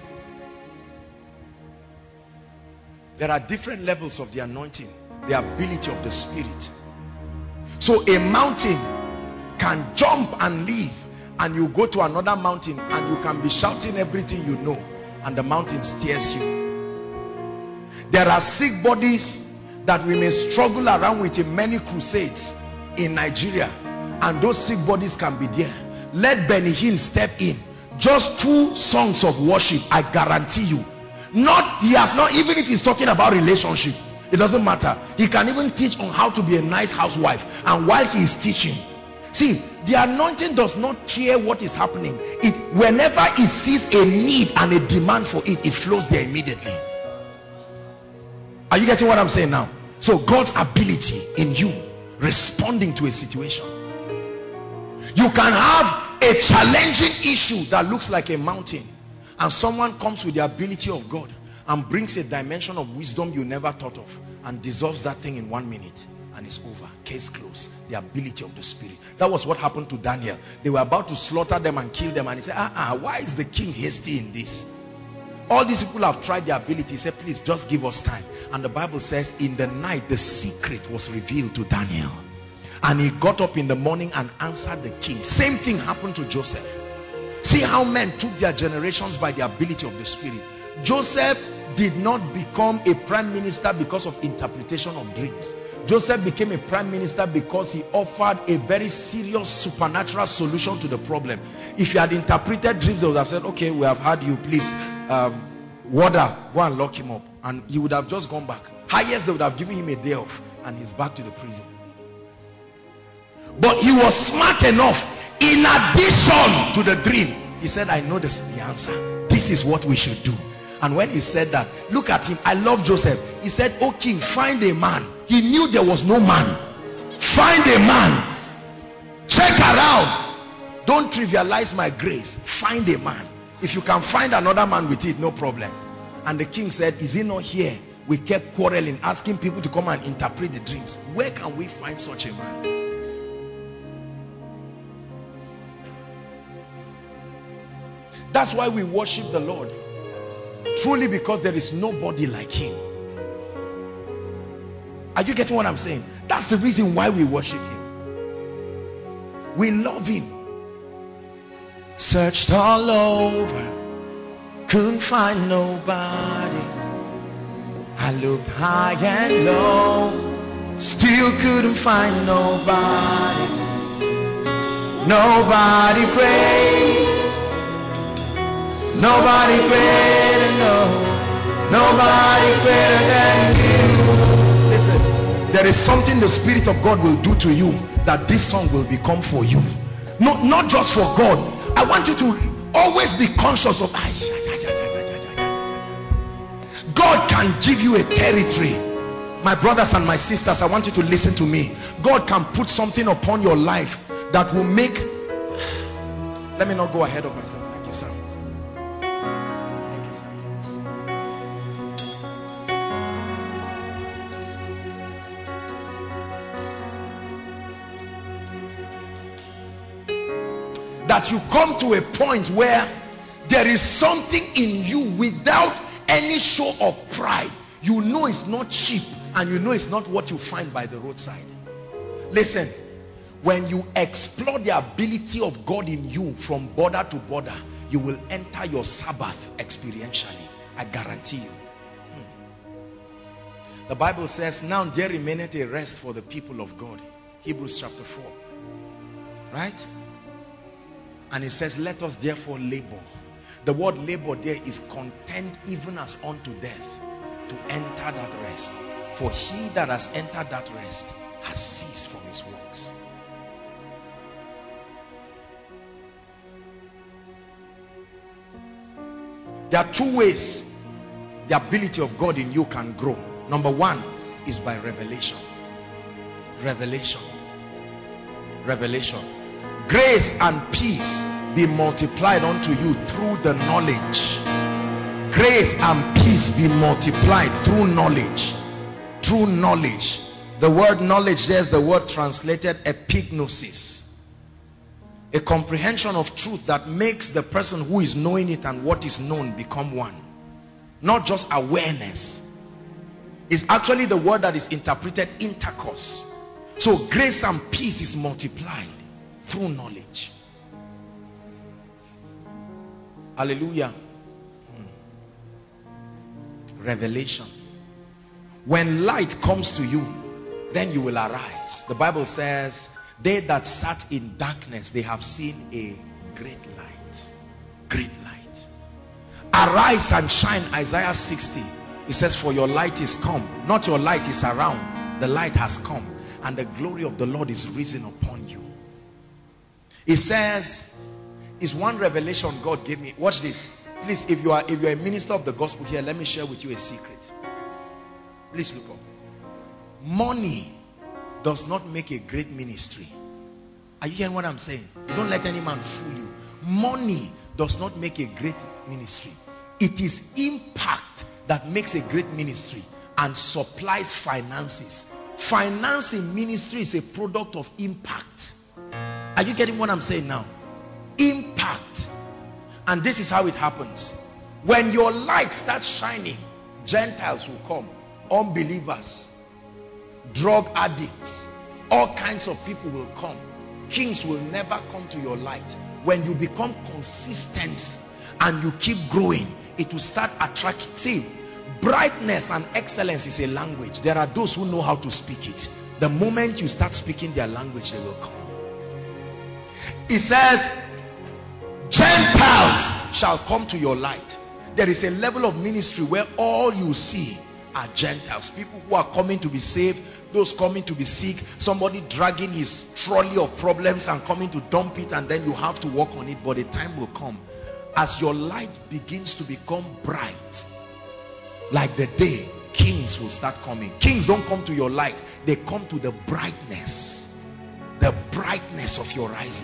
There are different levels of the anointing, the ability of the Spirit. So a mountain can jump and leave, and you go to another mountain and you can be shouting everything you know, and the mountain steers you. There are sick bodies that we may struggle around with in many crusades in Nigeria, and those sick bodies can be there. Let Benny Hinn step in. Just two songs of worship, I guarantee you. Not, he has not, even if he's talking about relationship, it doesn't matter. He can even teach on how to be a nice housewife, and while he is teaching, see, the anointing does not care what is happening. It, whenever it sees a need and a demand for it, it flows there immediately. Are you getting what I'm saying now? So God's ability in you responding to a situation. You can have a challenging issue that looks like a mountain, and someone comes with the ability of God and brings a dimension of wisdom you never thought of, and dissolves that thing in one minute, and it's over. Case closed. The ability of the Spirit. That was what happened to Daniel. They were about to slaughter them and kill them, and he said, ah, uh-uh, why is the king hasty in this? All these people have tried their ability. He said, please just give us time. And the Bible says, in the night the secret was revealed to Daniel, and he got up in the morning and answered the king. Same thing happened to Joseph. See how men took their generations by the ability of the Spirit. Joseph did not become a prime minister because of interpretation of dreams. Joseph became a prime minister because he offered a very serious supernatural solution to the problem. If he had interpreted dreams, they would have said, okay, we have heard you, please, um, Warder, go and lock him up. And he would have just gone back. Highest, they would have given him a day off, and he's back to the prison. But he was smart enough. In addition to the dream, he said, I know this is the answer. This is what we should do. And when he said that, look at him. I love Joseph. He said, oh king, find a man. He knew there was no man. Find a man. Check around. Don't trivialize my grace. Find a man. If you can find another man with it, no problem. And the king said, is he not here? We kept quarreling, asking people to come and interpret the dreams. Where can we find such a man? That's why we worship the Lord. Truly, because there is nobody like him. Are you getting what I'm saying? That's the reason why we worship him. We love him. Searched all over, couldn't find nobody. I looked high and low, still couldn't find nobody. Nobody great, nobody greater, no, nobody greater than you. Listen, there is something the Spirit of God will do to you that this song will become for you. Not, not just for God. I want you to always be conscious of God can give you a territory. My brothers and my sisters, I want you to listen to me. God can put something upon your life that will make, let me not go ahead of myself. Thank you, sir. Thank you, sir. That you come to a point where there is something in you without any show of pride. You know it's not cheap, and you know it's not what you find by the roadside. Listen, when you explore the ability of God in you from border to border, you will enter your Sabbath experientially. I guarantee you. Hmm. The Bible says, now there remaineth a rest for the people of God. Hebrews chapter four. Right? And it says, let us therefore labor. The word labor there is contend even as unto death, to enter that rest. For he that has entered that rest has ceased from his works. There are two ways the ability of God in you can grow. Number one is by revelation. Revelation. Revelation. Grace and peace be multiplied unto you through the knowledge. Grace and peace be multiplied through knowledge. through knowledge. The word knowledge, there's the word translated epignosis. A comprehension of truth that makes the person who is knowing it and what is known become one. Not just awareness. It's actually the word that is interpreted intercourse. So grace and peace is multiplied through knowledge. Hallelujah. Hmm. Revelation. When light comes to you, then you will arise. The Bible says, they that sat in darkness, they have seen a great light. Great light. Arise and shine, Isaiah sixty. It says, for your light is come. Not your light is around. The light has come. And the glory of the Lord is risen upon you. It says, it's one revelation God gave me. Watch this. Please, if you are if you are a minister of the gospel here, let me share with you a secret. Please look up. Money does not make a great ministry. Are you hearing what I'm saying? Don't let any man fool you. Money does not make a great ministry. It is impact that makes a great ministry and supplies finances. Financing ministry is a product of impact. Are you getting what I'm saying now? Impact. And this is how it happens. When your light starts shining, Gentiles will come, unbelievers, drug addicts, all kinds of people will come. Kings will never come to your light. When you become consistent and you keep growing, it will start attracting. Brightness and excellence is a language. There are those who know how to speak it. The moment you start speaking their language, they will come. It says, Gentiles shall come to your light. There is a level of ministry where all you see are Gentiles. People who are coming to be saved, those coming to be sick, somebody dragging his trolley of problems and coming to dump it, and then you have to work on it. But the time will come, as your light begins to become bright, like the day, kings will start coming. Kings don't come to your light, they come to the brightness, the brightness of your rising.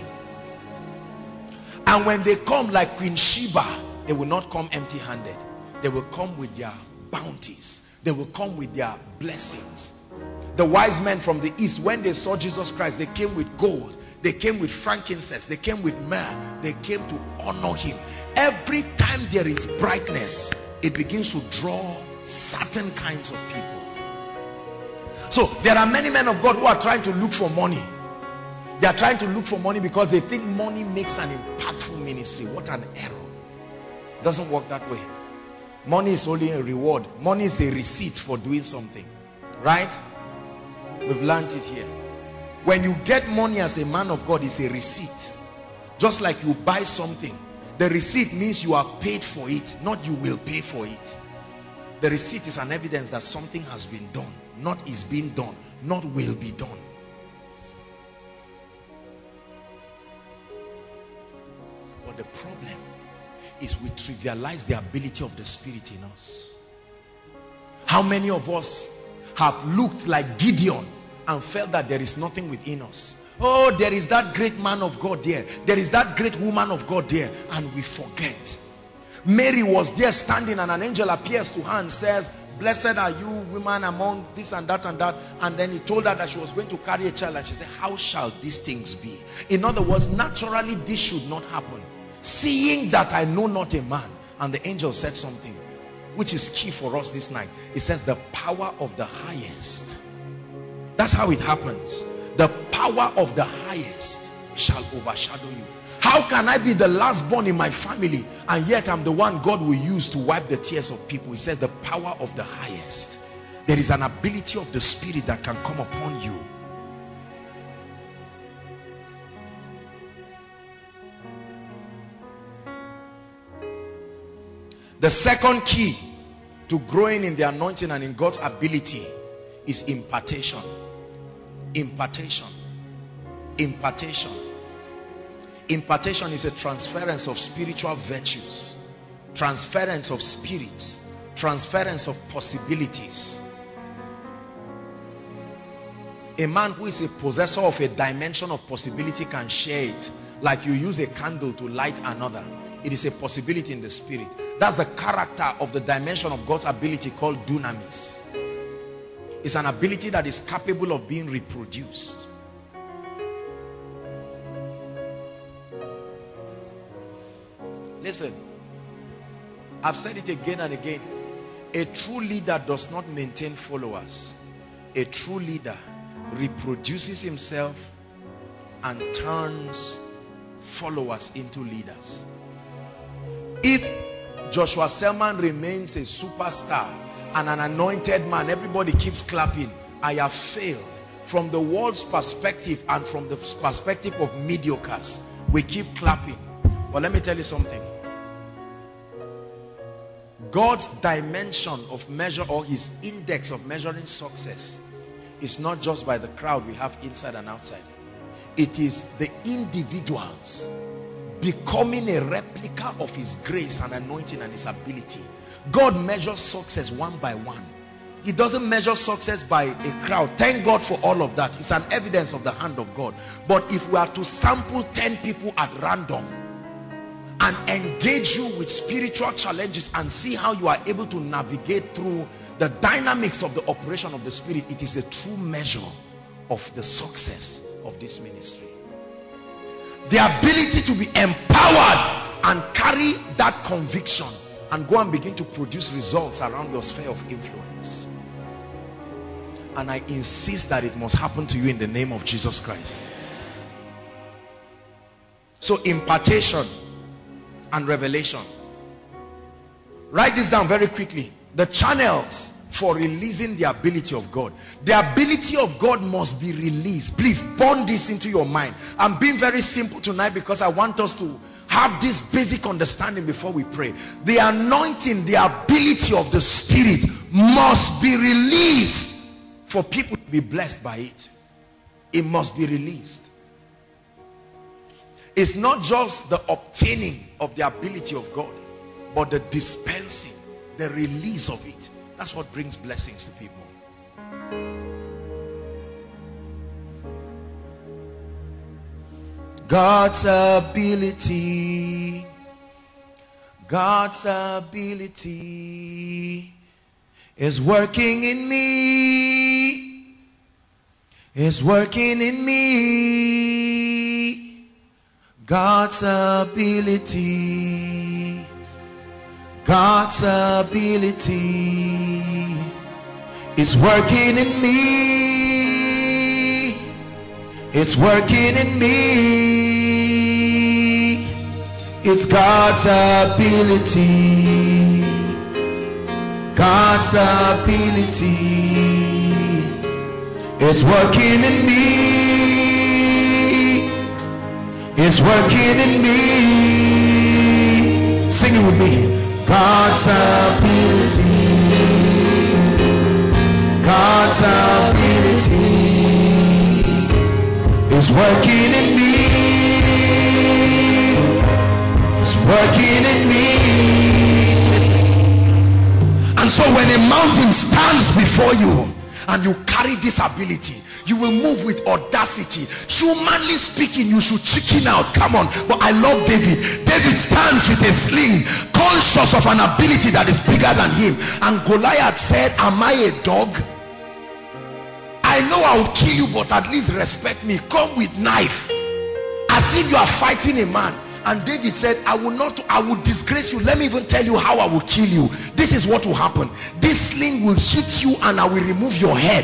And when they come like Queen Sheba, they will not come empty-handed. They will come with their bounties. They will come with their blessings. The wise men from the east, when they saw Jesus Christ, they came with gold, they came with frankincense, they came with myrrh, they came to honor him. Every time there is brightness, it begins to draw certain kinds of people. So there are many men of God who are trying to look for money. They are trying to look for money because they think money makes an impactful ministry. What an error. It doesn't work that way. Money is only a reward. Money is a receipt for doing something. Right? We've learned it here. When you get money as a man of God, it's a receipt. Just like you buy something, the receipt means you have paid for it, not you will pay for it. The receipt is an evidence that something has been done, not is being done, not will be done. But the problem is we trivialize the ability of the Spirit in us. How many of us have looked like Gideon and felt that there is nothing within us? Oh, there is that great man of God there. There is that great woman of God there. And we forget. Mary was there standing, and an angel appears to her and says, blessed are you women among this and that and that. And then he told her that she was going to carry a child, and she said, how shall these things be? In other words, naturally this should not happen. Seeing that I know not a man. And the angel said something which is key for us this night. It says the power of the highest. That's how it happens. The power of the highest shall overshadow you. How can I be the last born in my family and yet I'm the one God will use to wipe the tears of people? He says the power of the highest. There is an ability of the Spirit that can come upon you. The second key to growing in the anointing and in God's ability is impartation. Impartation. Impartation. Impartation is a transference of spiritual virtues, transference of spirits, transference of possibilities. A man who is a possessor of a dimension of possibility can share it, like you use a candle to light another. It is a possibility in the spirit. That's the character of the dimension of God's ability called dunamis. It's an ability that is capable of being reproduced. Listen, I've said it again and again. A true leader does not maintain followers. A true leader reproduces himself and turns followers into leaders. If Joshua Selman remains a superstar and an anointed man, everybody keeps clapping, I have failed. From the world's perspective and from the perspective of mediocres, we keep clapping. But let me tell you something. God's dimension of measure, or his index of measuring success, is not just by the crowd we have inside and outside. It is the individuals becoming a replica of his grace and anointing and his ability. God measures success one by one. He doesn't measure success by a crowd. Thank God for all of that. It's an evidence of the hand of God. But if we are to sample ten people at random and engage you with spiritual challenges and see how you are able to navigate through the dynamics of the operation of the Spirit, it is a true measure of the success of this ministry. The ability to be empowered and carry that conviction and go and begin to produce results around your sphere of influence. And I insist that it must happen to you in the name of Jesus Christ. So impartation and revelation. Write this down very quickly. The channels for releasing the ability of God. The ability of God must be released. Please bond this into your mind. I'm being very simple tonight because I want us to have this basic understanding before we pray. The anointing, the ability of the Spirit must be released for people to be blessed by it. It must be released. It's not just the obtaining of the ability of God, but the dispensing, the release of it. That's what brings blessings to people. God's ability, God's ability is working in me, is working in me. God's ability, God's ability is working in me. It's working in me. It's God's ability. God's ability is working in me. It's working in me. Sing it with me. God's ability, God's ability is working in me, it's working in me. And so when a mountain stands before you and you carry this ability, you will move with audacity. Humanly speaking, you should chicken out. Come on. But I love David. David stands with a sling, conscious of an ability that is bigger than him. And Goliath said, am I a dog? I know I'll kill you, but at least respect me. Come with knife. As if you are fighting a man. And David said, I will not, I will disgrace you. Let me even tell you how I will kill you. This is what will happen. This sling will hit you and I will remove your head.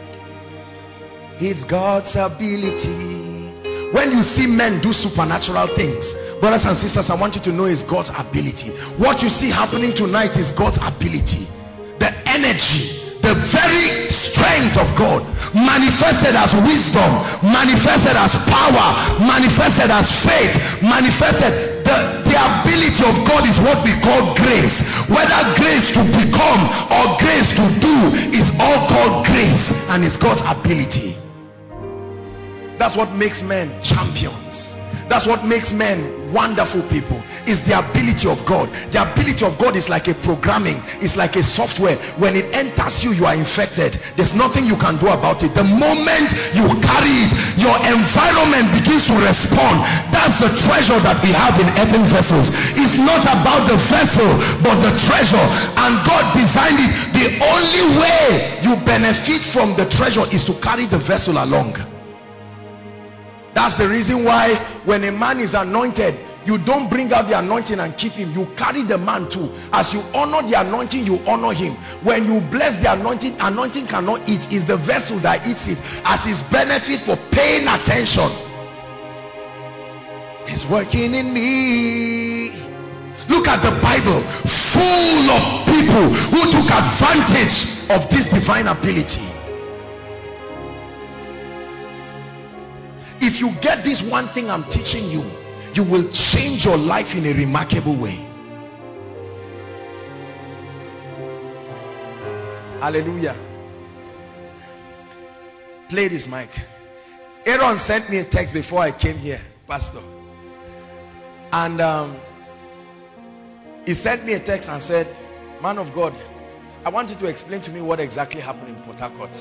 It's God's ability. When you see men do supernatural things, brothers and sisters, I want you to know it's God's ability. What you see happening tonight is God's ability. The energy, the very strength of God manifested as wisdom, manifested as power, manifested as faith, manifested. The, the ability of God is what we call grace. Whether grace to become or grace to do is all called grace, and it's God's ability. That's what makes men champions. That's what makes men wonderful people, is the ability of God. The ability of God is like a programming, it's like a software. When it enters you, you are infected. There's nothing you can do about it. The moment you carry it, your environment begins to respond. That's the treasure that we have in earthen vessels. It's not about the vessel, but the treasure. And God designed it. The only way you benefit from the treasure is to carry the vessel along. That's the reason why when a man is anointed, you don't bring out the anointing and keep him. You carry the man too. As you honor the anointing, you honor him. When you bless the anointing, anointing cannot eat. It's the vessel that eats it as his benefit for paying attention. He's working in me. Look at the Bible, full of people who took advantage of this divine ability. If you get this one thing I'm teaching you, you will change your life in a remarkable way. Hallelujah. Play this mic. Aaron sent me a text before I came here, Pastor. And um, he sent me a text and said, man of God, I want you to explain to me what exactly happened in Port Harcourt.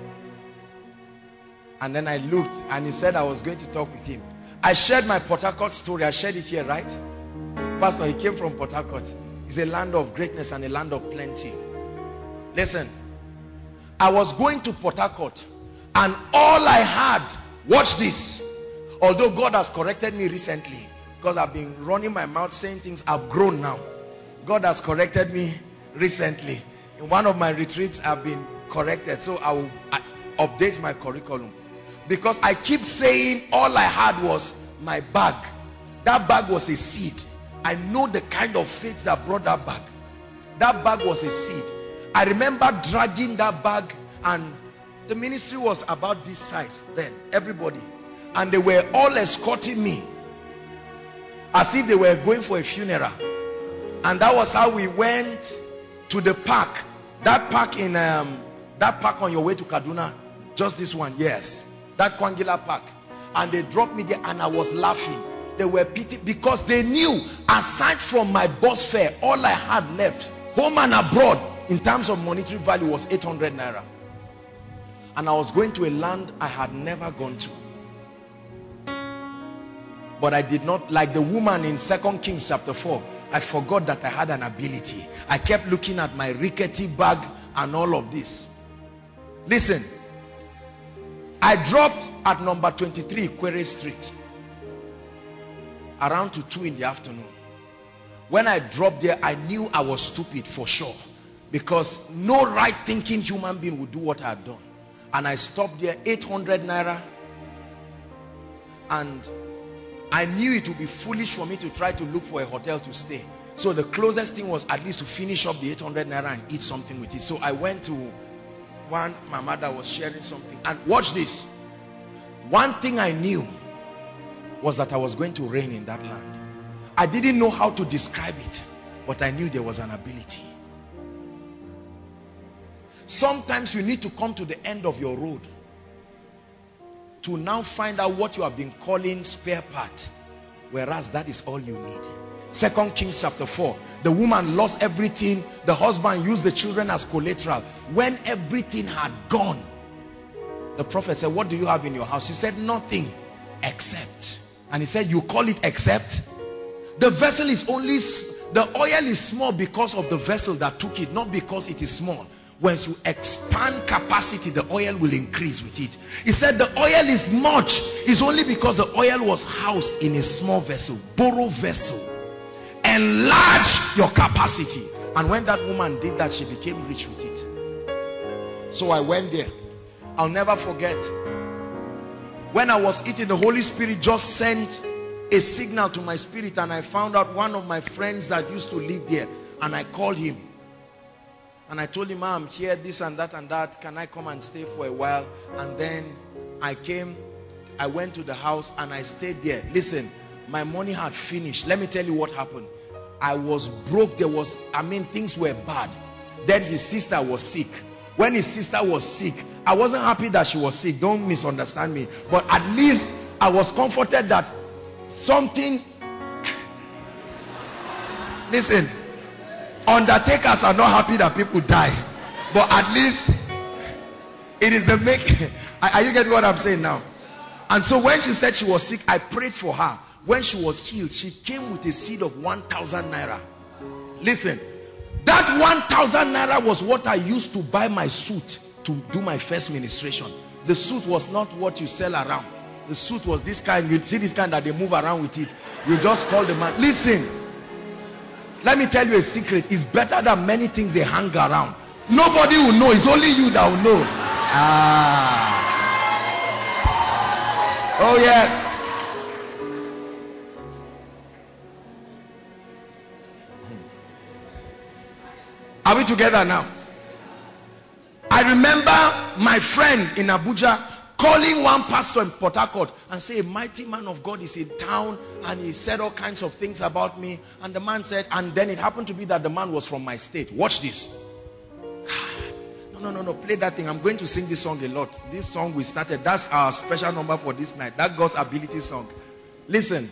And then I looked and he said I was going to talk with him. I shared my Port Harcourt story. I shared it here, right? Pastor, he came from Port Harcourt. It's a land of greatness and a land of plenty. Listen, I was going to Port Harcourt and all I had, watch this, although God has corrected me recently because I've been running my mouth saying things, I've grown now. God has corrected me recently. In one of my retreats, I've been corrected, so I will I update my curriculum. Because I keep saying all I had was my bag. That bag was a seed. I know the kind of faith that brought that bag. That bag was a seed. I remember dragging that bag, and the ministry was about this size then, everybody. And they were all escorting me as if they were going for a funeral. And that was how we went to the park. That park in um, that park on your way to Kaduna. Just this one, yes. That Kwangila Park. And they dropped me there and I was laughing. They were pity because they knew aside from my bus fare, all I had left home and abroad in terms of monetary value was eight hundred naira. And I was going to a land I had never gone to. But I did not, like the woman in Second Kings chapter four, I forgot that I had an ability. I kept looking at my rickety bag and all of this. Listen, I dropped at number twenty-three Quere Street around to two in the afternoon. When I dropped there, I knew I was stupid for sure, because no right thinking human being would do what I had done. And I stopped there, eight hundred naira, and I knew it would be foolish for me to try to look for a hotel to stay. So the closest thing was at least to finish up the eight hundred naira and eat something with it. So I went to one, my mother was sharing something, and watch this. One thing I knew was that I was going to reign in that land. I didn't know how to describe it, but I knew there was an ability. Sometimes you need to come to the end of your road to now find out what you have been calling spare part, whereas that is all you need. Second Kings chapter four, the woman lost everything. The husband used the children as collateral. When everything had gone, the prophet said, what do you have in your house? She said, nothing except. And he said, you call it except? The vessel is only, the oil is small because of the vessel that took it, not because it is small. Once you expand capacity, the oil will increase with it. He said the oil is much. It's only because the oil was housed in a small vessel. Borrow vessel. Enlarge your capacity. And when that woman did that, she became rich with it. So I went there. I'll never forget. When I was eating, the Holy Spirit just sent a signal to my spirit, and I found out one of my friends that used to live there, and I called him. And I told him, I'm here, this and that and that. Can I come and stay for a while? And then I came, I went to the house and I stayed there. Listen, my money had finished. Let me tell you what happened. I was broke. There was, I mean, things were bad. Then his sister was sick. When his sister was sick, I wasn't happy that she was sick. Don't misunderstand me. But at least I was comforted that something, listen, undertakers are not happy that people die, but at least it is the make. Are you getting what I'm saying now? And so when she said she was sick, I prayed for her. When she was healed, she came with a seed of one thousand naira. Listen, that one thousand naira was what I used to buy my suit to do my first ministration. The suit was not what you sell around. The suit was this kind. You see this kind that they move around with it. You just call the man. Listen, let me tell you a secret. It's better than many things they hang around. Nobody will know. It's only you that will know. Ah. Oh yes. Are we together now? I remember my friend in Abuja calling one pastor in Port Harcourt and say, a mighty man of God is in town, and he said all kinds of things about me. And the man said, and then it happened to be that the man was from my state. Watch this. No, no, no, no, play that thing. I'm going to sing this song a lot. This song we started, that's our special number for this night. That God's ability song. Listen.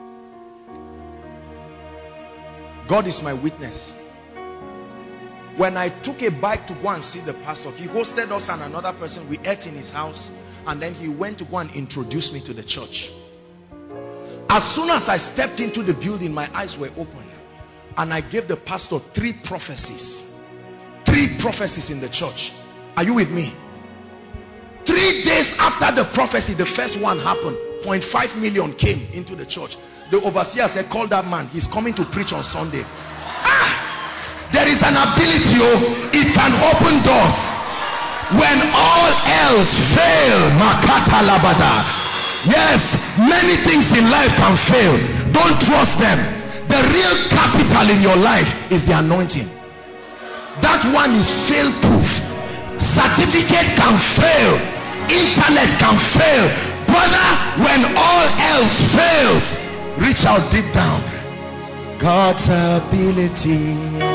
God is my witness. When I took a bike to go and see the pastor, he hosted us and another person. We ate in his house, and then he went to go and introduce me to the church. As soon as I stepped into the building, my eyes were open, and I gave the pastor three prophecies. Three prophecies in the church. Are you with me? Three days after the prophecy, the first one happened. zero point five million came into the church. The overseer said, call that man. He's coming to preach on Sunday. Ah! There is an ability, oh, it can open doors when all else fail. Makata labada. Yes, many things in life can fail. Don't trust them. The real capital in your life is the anointing. That one is fail proof. Certificate can fail, intellect can fail. Brother, when all else fails, reach out deep down. God's ability,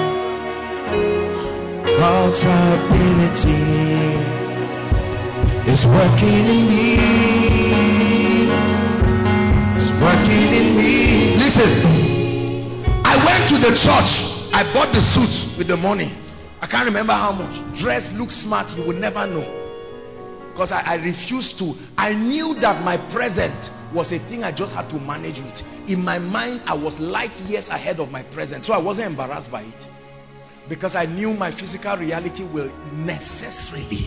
God's ability is working in me. It's working in me. Listen, I went to the church. I bought the suit with the money. I can't remember how much. Dress, look smart, you will never know. Because I, I refused to. I knew that my present was a thing I just had to manage with. In my mind, I was light years ahead of my present. So I wasn't embarrassed by it. Because I knew my physical reality will necessarily,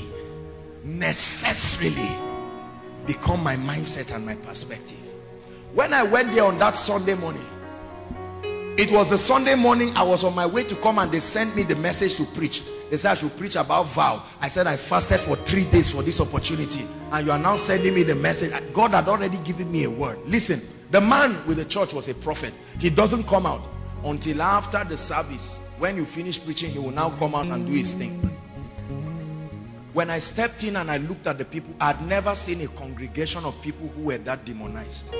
necessarily become my mindset and my perspective. When I went there on that Sunday morning, it was a Sunday morning. I was on my way to come, and they sent me the message to preach. They said I should preach about vow. I said I fasted for three days for this opportunity, and you are now sending me the message. God had already given me a word. Listen, the man with the church was a prophet. He doesn't come out until after the service. When you finish preaching, he will now come out and do his thing. When I stepped in and I looked at the people, I had never seen a congregation of people who were that demonized.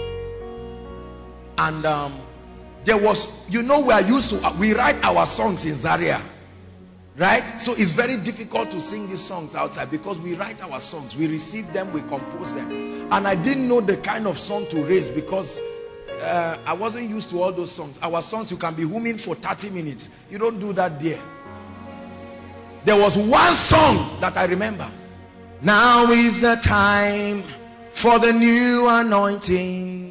And um there was, you know, we are used to, we write our songs in Zaria, right? So it's very difficult to sing these songs outside because we write our songs, we receive them, we compose them. And I didn't know the kind of song to raise because uh, I wasn't used to all those songs. Our songs, you can be humming for thirty minutes. You don't do that there. There was one song that I remember. Now is the time for the new anointing.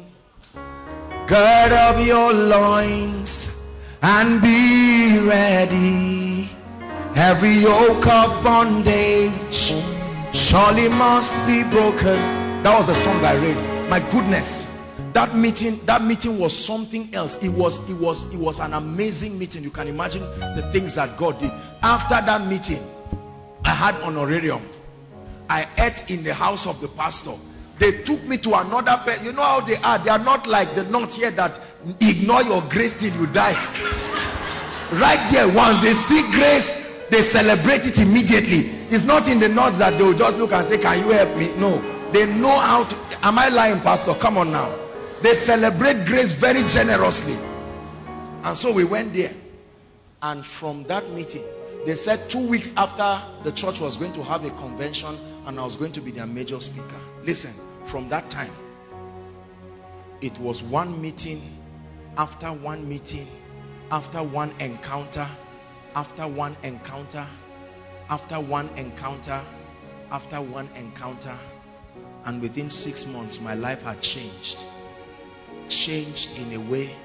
Gird up your loins and be ready. Every yoke of bondage surely must be broken. That was the song I raised. My goodness, that meeting, that meeting was something else. It was, it was, it was an amazing meeting. You can imagine the things that God did. After that meeting, I had honorarium. I ate in the house of the pastor. They took me to another place. You know how they are. They are not like the nuns here that ignore your grace till you die. Right there, once they see grace, they celebrate it immediately. It's not in the nuns that they will just look and say, can you help me? No. They know how to. Am I lying, pastor? Come on now. They celebrate grace very generously. And so we went there. And from that meeting, they said two weeks after the church was going to have a convention and I was going to be their major speaker. Listen, from that time, it was one meeting after one meeting, after one encounter, after one encounter, after one encounter, after one encounter, and within six months, my life had changed. Changed in a way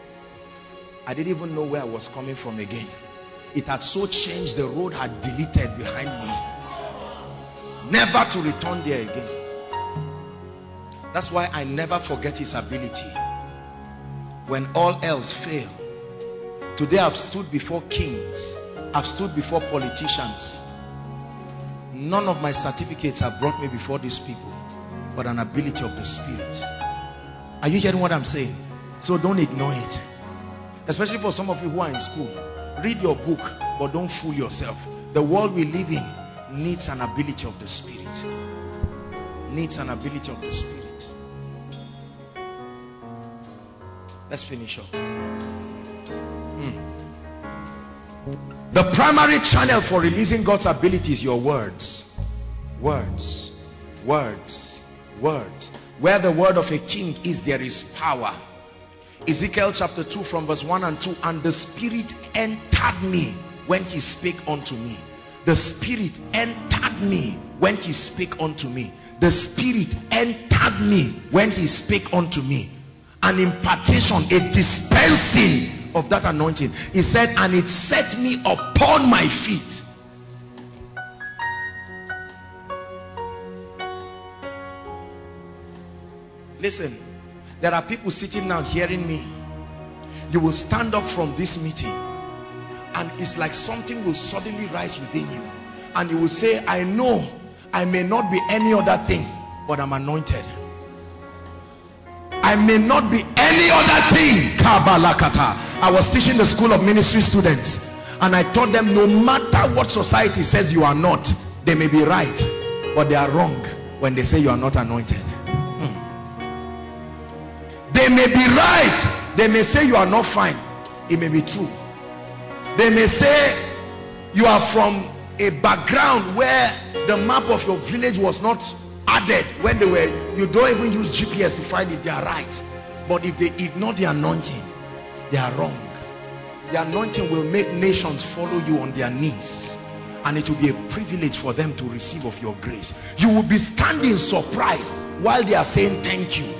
I didn't even know where I was coming from again. It had so changed, the road had deleted behind me. never to return there again. That's why I never forget his ability. When all else failed, today I've stood before kings, I've stood before politicians. None of my certificates have brought me before these people, but an ability of the Spirit. Are you hearing what I'm saying? So don't ignore it. Especially for some of you who are in school. Read your book, but don't fool yourself. The world we live in needs an ability of the Spirit. Needs an ability of the Spirit. Let's finish up. Hmm. The primary channel for releasing God's ability is your words. Words. Words. Words. Where the word of a king is, there is power. Ezekiel chapter two from verse one and two. And the Spirit entered me when he spake unto me. The Spirit entered me when he spake unto me. The Spirit entered me when he spake unto me. An impartation, a dispensing of that anointing. He said, and it set me upon my feet. Listen, there are people sitting now hearing me. You will stand up from this meeting and it's like something will suddenly rise within you, and you will say, I know I may not be any other thing, but I'm anointed. I may not be any other thing. Kabalakata. I was teaching the school of ministry students, and I taught them, no matter what society says you are not, they may be right, but they are wrong when they say you are not anointed. Hmm. They may be right. They may say you are not fine. It may be true. They may say you are from a background where the map of your village was not added when they were, you don't even use G P S to find it. They are right. But if they ignore the anointing, they are wrong. The anointing will make nations follow you on their knees, and it will be a privilege for them to receive of your grace. You will be standing surprised while they are saying thank you.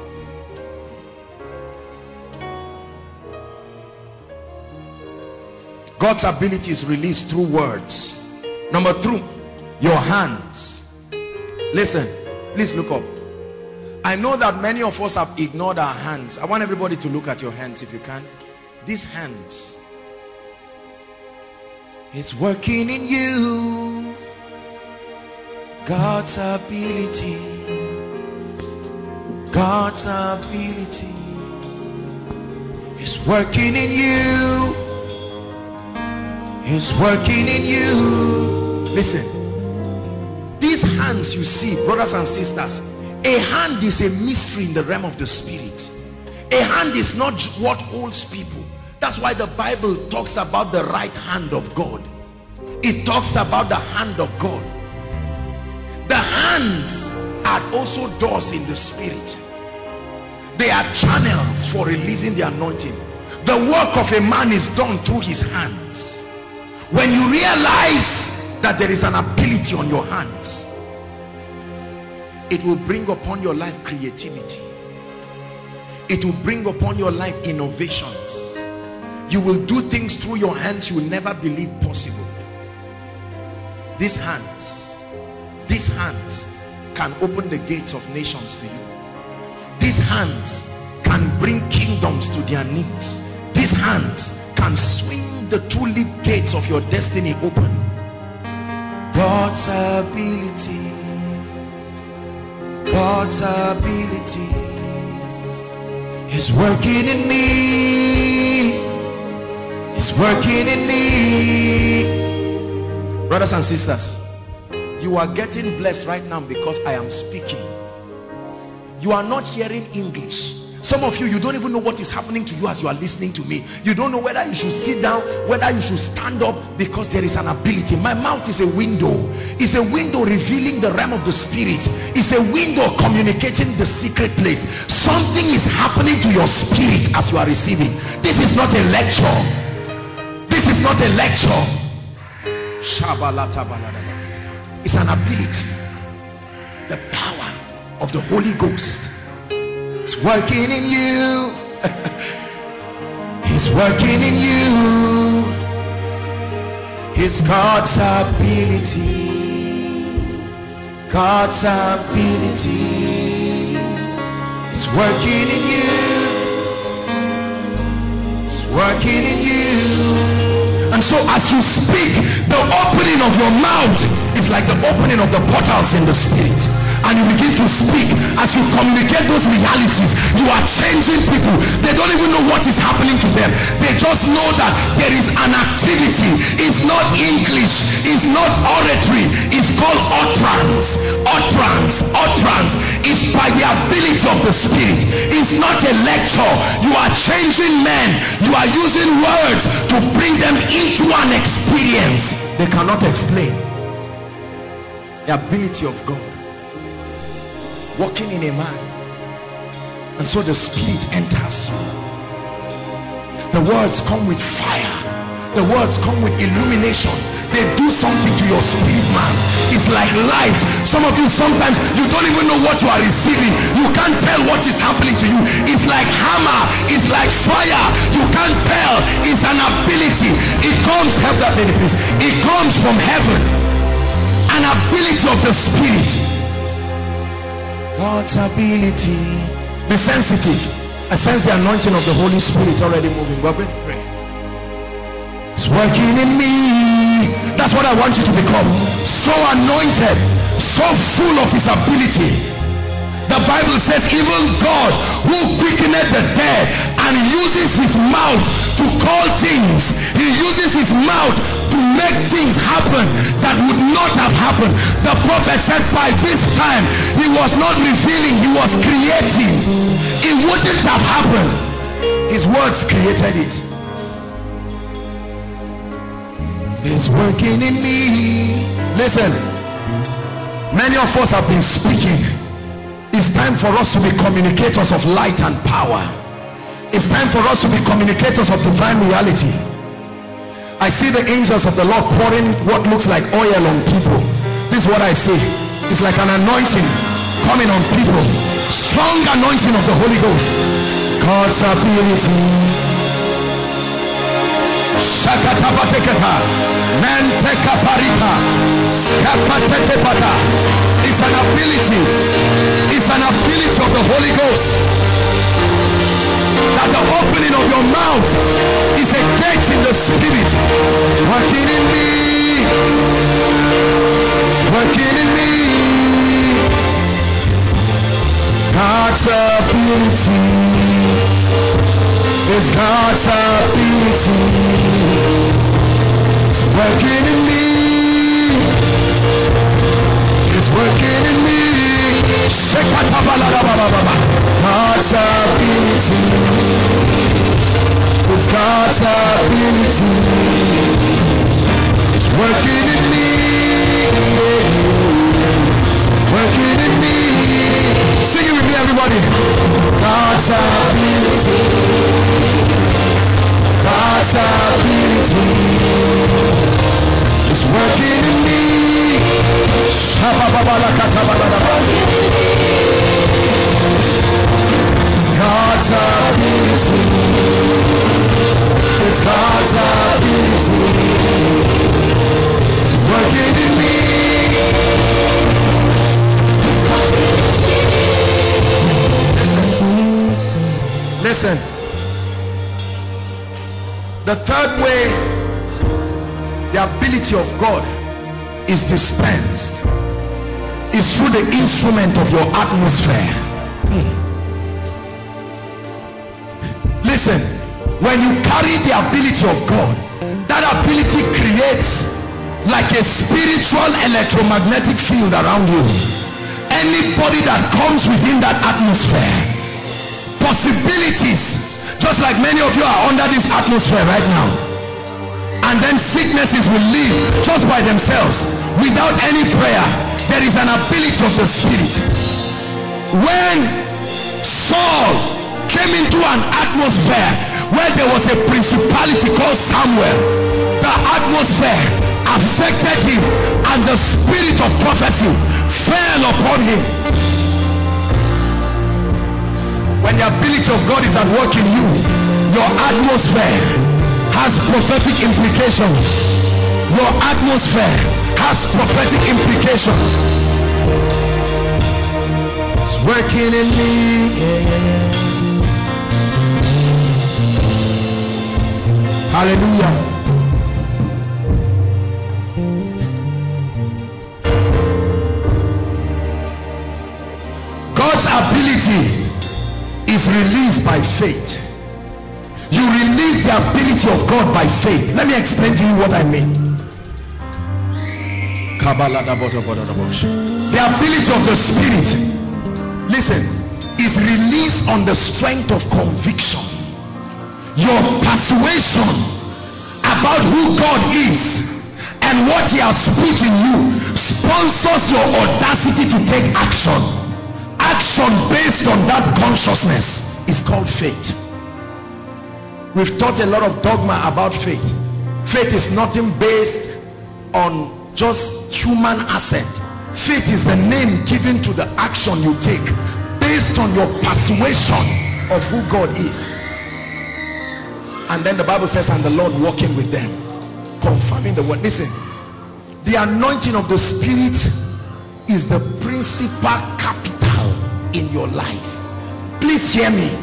God's ability is released through words. Number three, your hands. Listen, please look up. I know that many of us have ignored our hands. I want everybody to look at your hands if you can. These hands. It's working in you. God's ability. God's ability is working in you. Is working in you. Listen, these hands you see, brothers and sisters, a hand is a mystery in the realm of the Spirit. A hand is not what holds people. That's why the Bible talks about the right hand of God. It talks about the hand of God. The hands are also doors in the Spirit. They are channels for releasing the anointing. The work of a man is done through his hands. When you realize that there is an ability on your hands, it will bring upon your life creativity. It will bring upon your life innovations. You will do things through your hands you will never believe possible. These hands, these hands can open the gates of nations to you. These hands can bring kingdoms to their knees. These hands can swing the two-leaf gates of your destiny open. God's ability, God's ability is working in me, is working in me. Brothers and sisters, you are getting blessed right now because I am speaking. You are not hearing English. Some of you, you don't even know what is happening to you as you are listening to me. You don't know whether you should sit down, whether you should stand up, because there is an ability. My mouth is a window. It's a window revealing the realm of the Spirit. It's a window communicating the secret place. Something is happening to your spirit as you are receiving. This is not a lecture. This is not a lecture. It's an ability. The power of the Holy Ghost. It's working in you. He's working in you. It's God's ability. God's ability is working in you. It's working in you. And so as you speak, the opening of your mouth is like the opening of the portals in the spirit. And you begin to speak. As you communicate those realities, you are changing people. They don't even know what is happening to them. They just know that there is an activity. It's not English, it's not oratory, it's called utterance. Utterance, utterance is by the ability of the spirit. It's not a lecture. You are changing men. You are using words to bring them into an experience they cannot explain. The ability of God walking in a man, and so the spirit enters you. The words come with fire. The words come with illumination. They do something to your spirit, man. It's like light. Some of you, sometimes you don't even know what you are receiving. You can't tell what is happening to you. It's like hammer. It's like fire. You can't tell. It's an ability. It comes, help that lady please. It comes from heaven. An ability of the spirit. God's ability. Be sensitive. I sense the anointing of the Holy Spirit already moving. We're going to pray. It's working in me. That's what I want you to become. So anointed, so full of his ability. The Bible says even God who quickeneth the dead and uses his mouth to call things. He uses his mouth to make things happen that would not have happened. The prophet said by this time he was not revealing, he was creating. It wouldn't have happened. His words created it. He's working in me. Listen, many of us have been speaking. It's time for us to be communicators of light and power. It's time for us to be communicators of divine reality. I see the angels of the Lord pouring what looks like oil on people. This is what I see. It's like an anointing coming on people. Strong anointing of the Holy Ghost. God's ability. Shakatabatekata, Mantekaparita, Skapatetepata. It's an ability. It's an ability of the Holy Ghost. That the opening of your mouth is a gate in the spirit. Working in me. It's working in me. God's ability. It's God's ability. It's working in me. It's working in me. God's ability. It's God's ability. It's working in me. It's working in me. Sing it with me, everybody. God's ability. God's ability is working in me. It's God's ability. It's God's ability. It's working in me. Listen. Listen. The third way the ability of God is dispensed is through the instrument of your atmosphere. Hmm. Listen, when you carry the ability of God, that ability creates like a spiritual electromagnetic field around you. Anybody that comes within that atmosphere, possibilities, just like many of you are under this atmosphere right now, and then sicknesses will leave just by themselves without any prayer. There is an ability of the spirit. When Saul came into an atmosphere where there was a principality called Samuel, the atmosphere affected him and the spirit of prophecy fell upon him. When the ability of God is at work in you, your atmosphere has prophetic implications. Your atmosphere has prophetic implications. working in me. Yeah, yeah, yeah. Hallelujah. God's ability is released by faith. You release the ability of God by faith. Let me explain to you what I mean. The ability of the Spirit, listen, is released on the strength of conviction. Your persuasion about who God is and what he has put in you sponsors your audacity to take action. Action based on that consciousness is called faith. We've taught a lot of dogma about faith. Faith is nothing based on just human assent. Faith is the name given to the action you take based on your persuasion of who God is. And then the Bible says, and the Lord walking with them, confirming the word. Listen, the anointing of the Spirit is the principal capital in your life. Please hear me.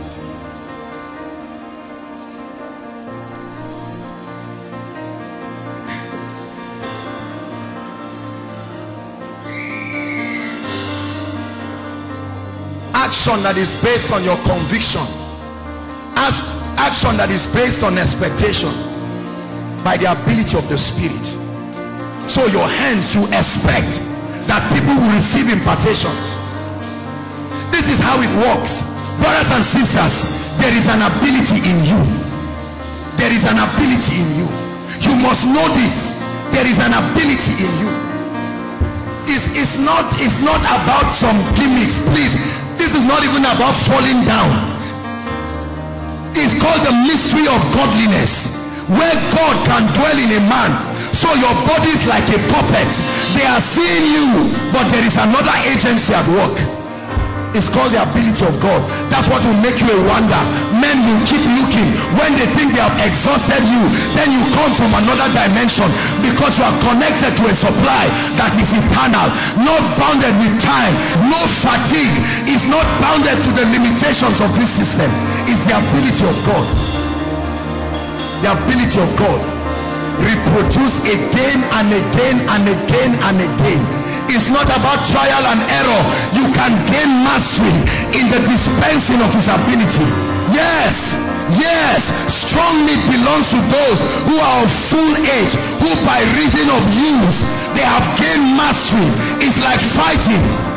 Action that is based on your conviction, as action that is based on expectation by the ability of the Spirit. So your hands, you expect that people will receive impartations. This is how it works, brothers and sisters. There is an ability in you. There is an ability in you. You must know this. There is an ability in you. It's, it's not it's not about some gimmicks, please. This is not even about falling down. It's called the mystery of godliness, where God can dwell in a man. So your body is like a puppet. They are seeing you, but there is another agency at work. It's called the ability of God. That's what will make you a wonder. Men will keep looking. When they think they have exhausted you, then you come from another dimension, because you are connected to a supply that is eternal, not bounded with time, no fatigue. It's not bounded to the limitations of this system. It's the ability of God. The ability of God. Reproduce again and again and again and again. It's not about trial and error. You can gain mastery in the dispensing of his ability. Yes, yes, strong meat belongs to those who are of full age, who by reason of use, they have gained mastery. It's like fighting.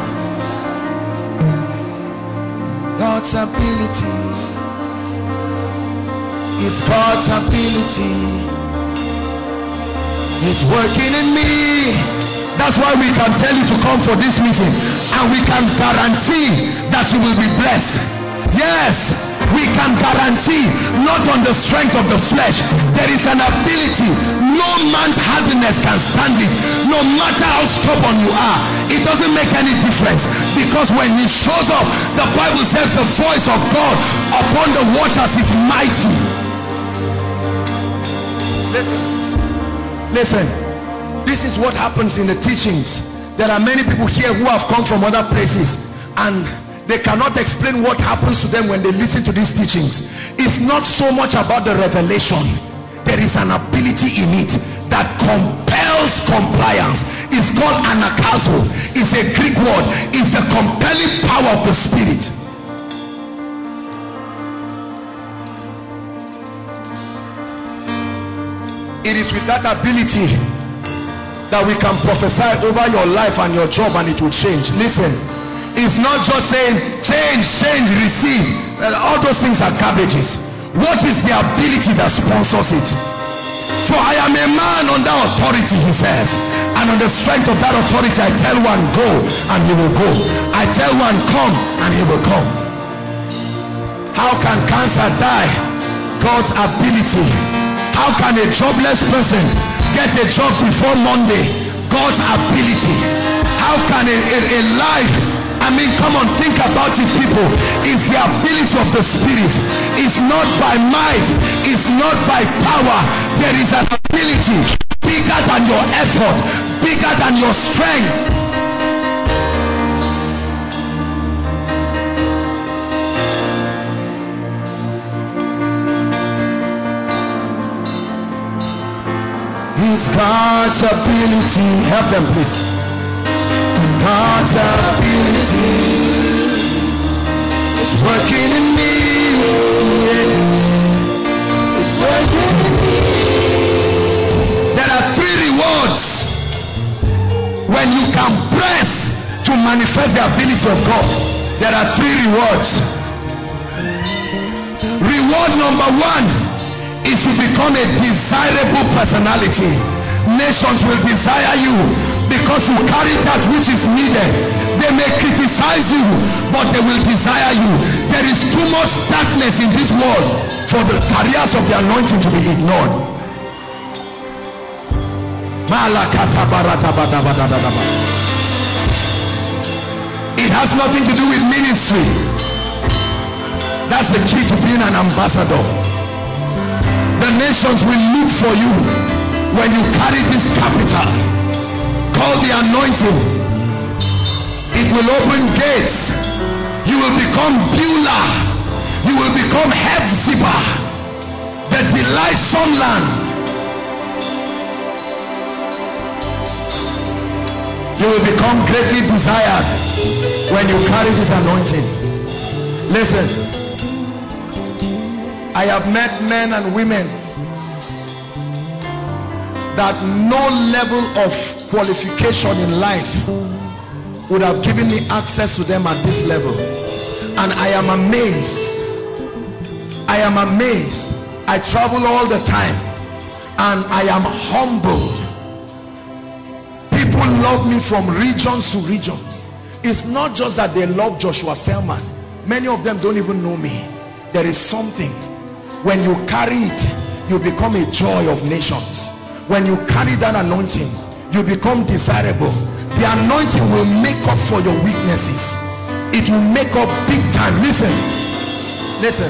God's ability. It's God's ability. It's working in me. That's why we can tell you to come for this meeting, and we can guarantee that you will be blessed. Yes, we can guarantee, not on the strength of the flesh. There is an ability. No man's hardness can stand it. No matter how stubborn you are, it doesn't make any difference, because when he shows up, the Bible says the voice of God upon the waters is mighty. Listen, this is what happens in the teachings. There are many people here who have come from other places, and they cannot explain what happens to them when they listen to these teachings. It's not so much about the revelation. There is an ability in it that compels compliance. It's called anakazo. It's a Greek word. It's the compelling power of the Spirit. It is with that ability that we can prophesy over your life and your job, and it will change. Listen, it's not just saying change, change, receive. All those things are garbages. What is the ability that sponsors it? For I am a man under authority, he says, and on the strength of that authority I tell one go, and he will go. I tell one come, and he will come. How can cancer die? God's ability. How can a jobless person get a job before Monday? God's ability. How can a, a, a life, I mean, come on, think about it, people. It's the ability of the Spirit. It's not by might, it's not by power. There is an ability bigger than your effort, bigger than your strength. It's God's ability. Help them, please. God's ability is working in me. It's working in me. There are three rewards when you can press to manifest the ability of God. There are three rewards. Reward number one is you become a desirable personality. Nations will desire you because you carry that which is needed. They may criticize you, but they will desire you. There is too much darkness in this world for the carriers of the anointing to be ignored. It has nothing to do with ministry. That's the key to being an ambassador. The nations will look for you when you carry this capital called the anointing. It will open gates. You will become Beulah. You will become Hephzibah, the delightsome land. You will become greatly desired when you carry this anointing. Listen, I have met men and women that no level of qualification in life would have given me access to them at this level. And I am amazed. I am amazed. I travel all the time and I am humbled. People love me from regions to regions. It's not just that they love Joshua Selman. Many of them don't even know me. There is something. When you carry it, you become a joy of nations. When you carry that anointing, you become desirable. The anointing will make up for your weaknesses. It will make up big time. Listen, listen.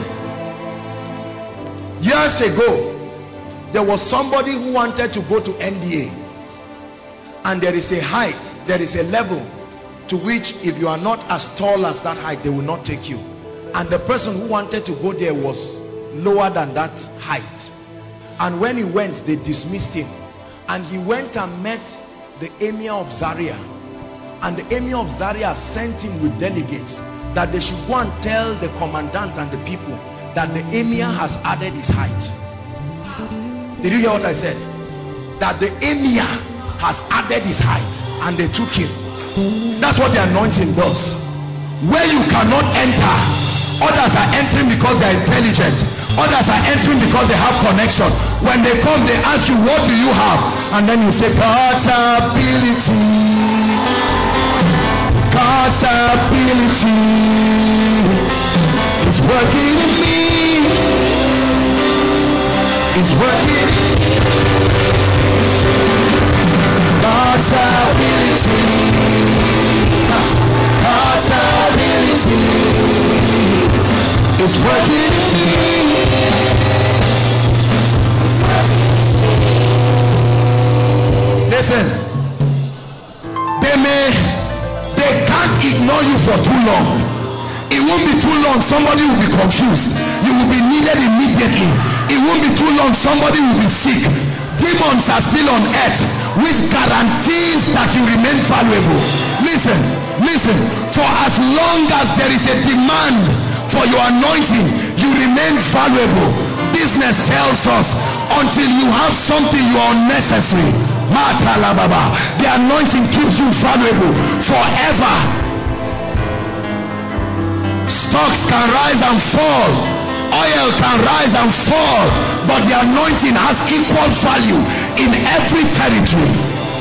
Years ago, there was somebody who wanted to go to N D A, and there is a height, there is a level to which if you are not as tall as that height, they will not take you. And the person who wanted to go there was lower than that height, and when he went, they dismissed him. And he went and met the emir of Zaria, and the emir of Zaria sent him with delegates that they should go and tell the commandant and the people that the emir has added his height. Did you hear what I said? That the emir has added his height, and they took him. That's what the anointing does. Where you cannot enter, others are entering because they are intelligent. Others are entering because they have connection. When they come, they ask you, what do you have? And then you say, God's ability. God's ability is working in me. It's working in me. God's ability. God's ability is working in me. Listen, they may, they can't ignore you for too long. It won't be too long, somebody will be confused. You will be needed immediately. It won't be too long, somebody will be sick. Demons are still on earth, which guarantees that you remain valuable. Listen, listen, for as long as there is a demand for your anointing, you remain valuable. Business tells us, until you have something, you are unnecessary. The anointing keeps you valuable forever. Stocks can rise and fall, oil can rise and fall, but the anointing has equal value in every territory.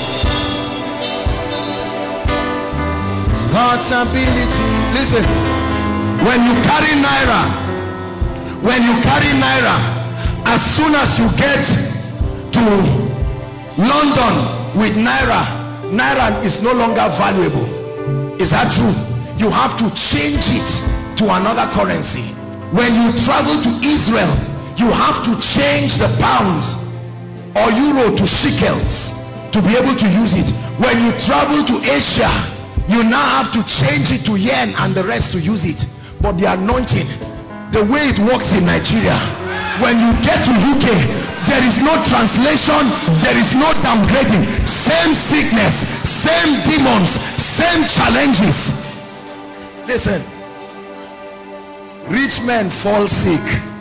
God's ability. Listen, when you carry naira, when you carry naira, as soon as you get to London with naira, naira is no longer valuable. Is that true? You have to change it to another currency. When you travel to Israel, you have to change the pounds or euro to shekels to be able to use it. When you travel to Asia, you now have to change it to yen and the rest to use it. But the anointing, the way it works in Nigeria, When you get to U K, there is no translation, there is no downgrading. Same sickness, same demons, same challenges. Listen, rich men fall sick,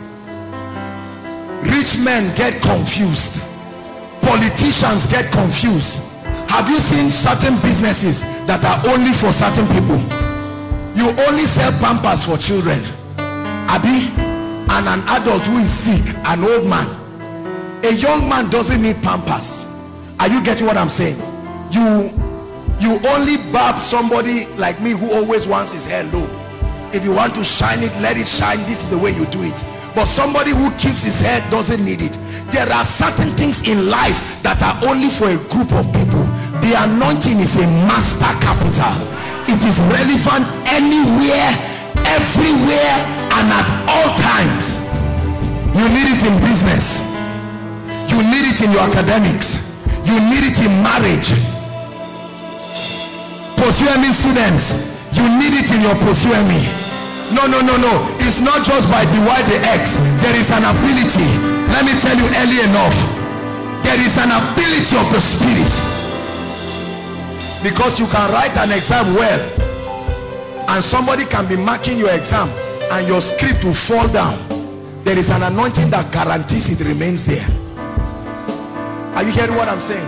rich men get confused, politicians get confused. Have you seen certain businesses that are only for certain people? You only sell Pampers for children, Abi, and an adult who is sick, an old man. A young man doesn't need Pampers. Are you getting what I'm saying? You you only barb somebody like me who always wants his hair low. If you want to shine it, let it shine. This is the way you do it. But somebody who keeps his hair doesn't need it. There are certain things in life that are only for a group of people. The anointing is a master capital. It is relevant anywhere, everywhere, and at all times. You need it in business, you need it in your academics, you need it in marriage. Post-U M E students, you need it in your post-U M E. No, no, no, no. It's not just by the Y, the X. There is an ability. Let me tell you early enough. There is an ability of the Spirit. Because you can write an exam well, and somebody can be marking your exam, and your script will fall down. There is an anointing that guarantees it remains there. Are you hearing what I'm saying?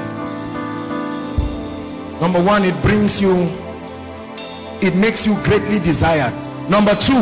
Number one, it brings you, it makes you greatly desired. Number two,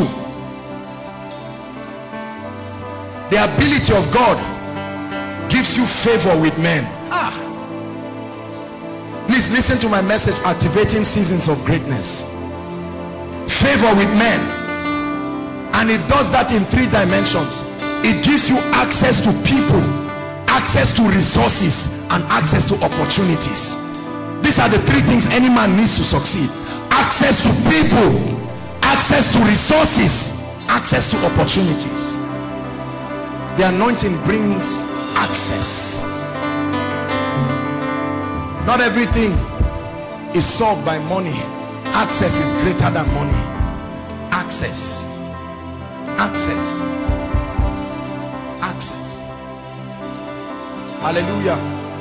the ability of God gives you favor with men. Ah. Please listen to my message, activating seasons of greatness. Favor with men. And it does that in three dimensions. It gives you access to people, access to resources, and access to opportunities. These are the three things any man needs to succeed. Access to people, access to resources, access to opportunities. The anointing brings access. Not everything is solved by money. Access is greater than money. Access. Access. Access. Hallelujah.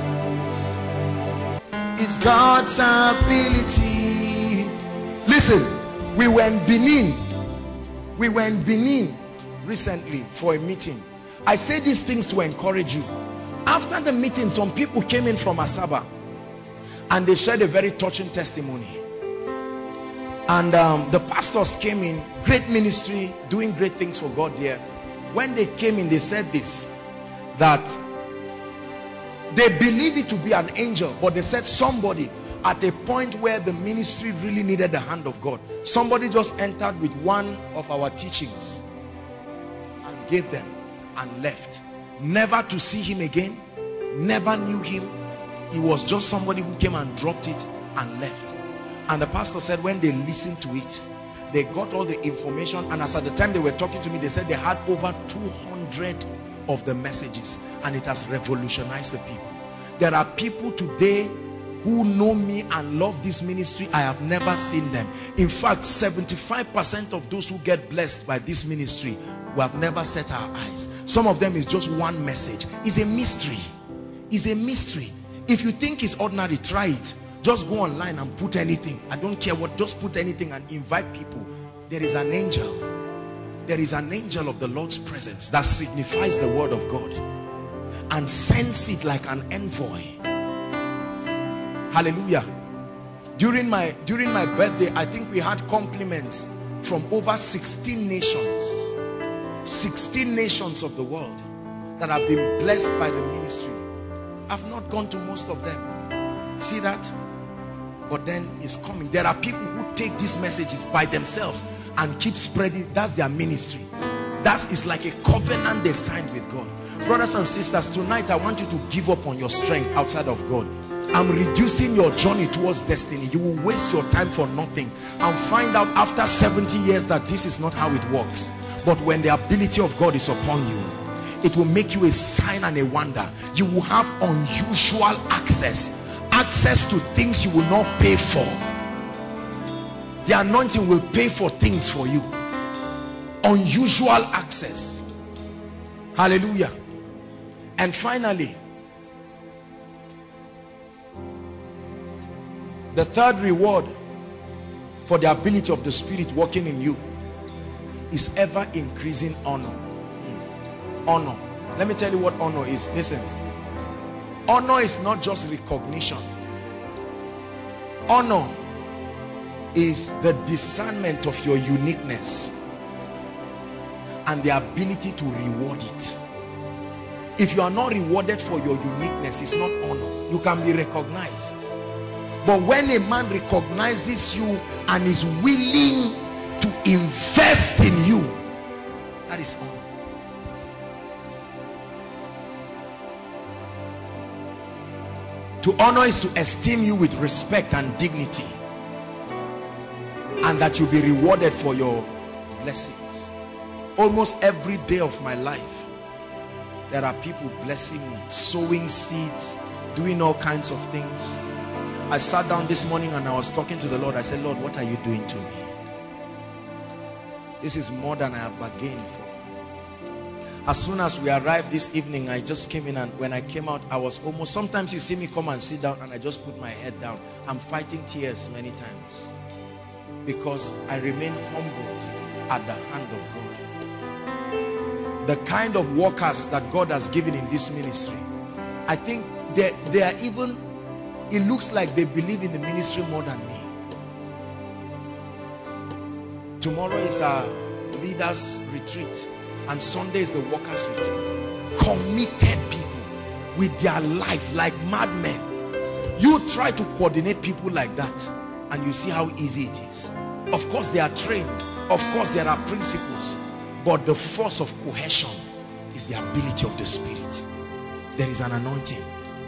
It's God's ability. Listen, we were in Benin. We were in Benin recently for a meeting. I say these things to encourage you. After the meeting, some people came in from Asaba, and they shared a very touching testimony. And um, the pastors came in, great ministry, doing great things for God there. When they came in, they said this, that they believe it to be an angel, but they said somebody at a point where the ministry really needed the hand of God, somebody just entered with one of our teachings and gave them and left, never to see him again, never knew him. He was just somebody who came and dropped it and left. And the pastor said when they listened to it, they got all the information, and as at the time they were talking to me, they said they had over two hundred of the messages, and it has revolutionized the people. There are people today who know me and love this ministry. I have never seen them. In fact, seventy-five percent of those who get blessed by this ministry, we have never set our eyes. Some of them is just one message. It's a mystery. It's a mystery. If you think it's ordinary, try it. Just go online and put anything. I don't care what, just put anything and invite people. There is an angel. There is an angel of the Lord's presence that signifies the word of God and sends it like an envoy. Hallelujah. During my during my birthday, I think we had compliments from over sixteen nations. sixteen nations of the world that have been blessed by the ministry. I've not gone to most of them. See that? But then it's coming. There are people who take these messages by themselves and keep spreading. That's their ministry. That is like a covenant they signed with God. Brothers and sisters, tonight I want you to give up on your strength outside of God. I'm reducing your journey towards destiny. You will waste your time for nothing and find out after seventy years that this is not how it works. But when the ability of God is upon you, it will make you a sign and a wonder. You will have unusual access. Access to things you will not pay for. The anointing will pay for things for you. Unusual access. Hallelujah. And finally, the third reward for the ability of the Spirit working in you is ever increasing honor. Hmm. Honor. Let me tell you what honor is. Listen. Honor is not just recognition. Honor is the discernment of your uniqueness and the ability to reward it. If you are not rewarded for your uniqueness, it's not honor. You can be recognized. But when a man recognizes you and is willing to invest in you, that is honor. To honor is to esteem you with respect and dignity, and that you be rewarded for your blessings. Almost every day of my life, there are people blessing me, sowing seeds, doing all kinds of things. I sat down this morning and I was talking to the Lord. I said, Lord, what are you doing to me? This is more than I have bargained for. As soon as we arrived this evening, I just came in, and when I came out, I was almost, sometimes you see me come and sit down and I just put my head down. I'm fighting tears many times because I remain humbled at the hand of God. The kind of workers that God has given in this ministry, I think they, they are even, it looks like they believe in the ministry more than me. Tomorrow is our leaders retreat and Sunday is the workers retreat. Committed people with their life like madmen. You try to coordinate people like that and you see how easy it is. Of course they are trained, of course there are principles, but the force of cohesion is the ability of the Spirit. There is an anointing.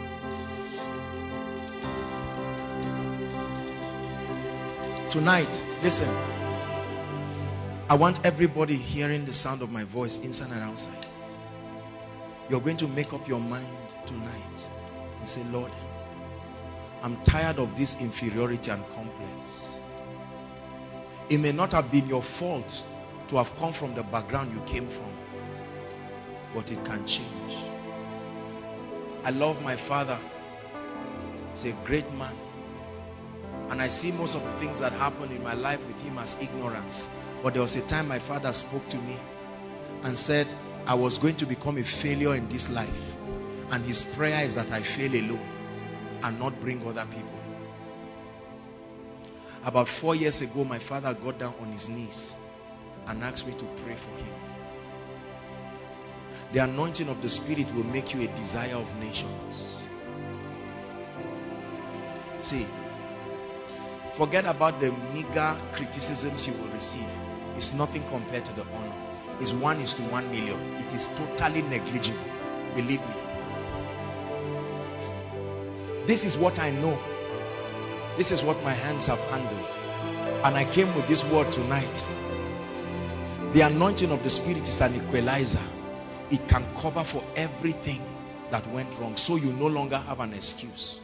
Tonight, listen, I want everybody hearing the sound of my voice inside and outside. You're going to make up your mind tonight and say, Lord, I'm tired of this inferiority and complex. It may not have been your fault to have come from the background you came from, but it can change. I love my father. He's a great man, and I see most of the things that happened in my life with him as ignorance. But there was a time my father spoke to me and said I was going to become a failure in this life, and his prayer is that I fail alone and not bring other people. About four years ago, my father got down on his knees and asked me to pray for him. The anointing of the Spirit will make you a desire of nations. See, forget about the meager criticisms you will receive. It's nothing compared to the honor. It's one is to one million. It is totally negligible. Believe me. This is what I know. This is what my hands have handled. And I came with this word tonight. The anointing of the Spirit is an equalizer. It can cover for everything that went wrong. So you no longer have an excuse.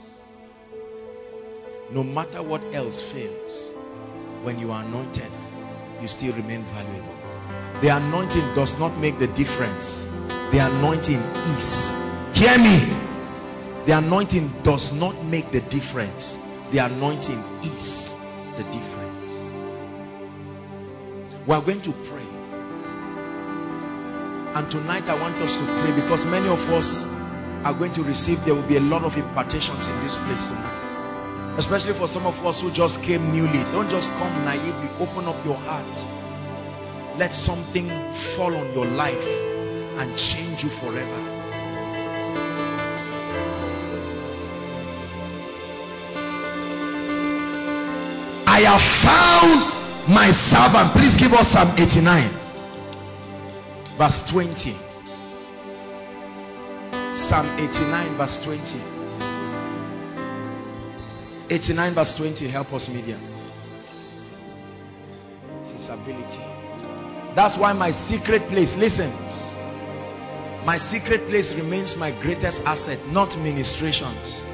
No matter what else fails, when you are anointed, you still remain valuable. The anointing does not make the difference. The anointing is. Hear me. The anointing does not make the difference. The anointing is the difference. We are going to pray. And tonight I want us to pray because many of us are going to receive, there will be a lot of impartations in this place tonight. Especially for some of us who just came newly. Don't just come naively. Open up your heart. Let something fall on your life and change you forever. I have found my servant. Please give us Psalm eighty-nine verse twenty. Psalm eighty-nine verse twenty. eighty-nine verse twenty. Help us, media. It's his ability. That's why my secret place, listen, my secret place remains my greatest asset, not ministrations.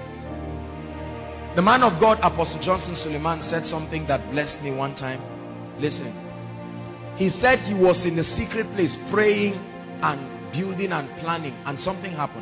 The man of God, Apostle Johnson Suleiman, said something that blessed me one time. Listen, he said he was in the secret place praying and building and planning, and something happened.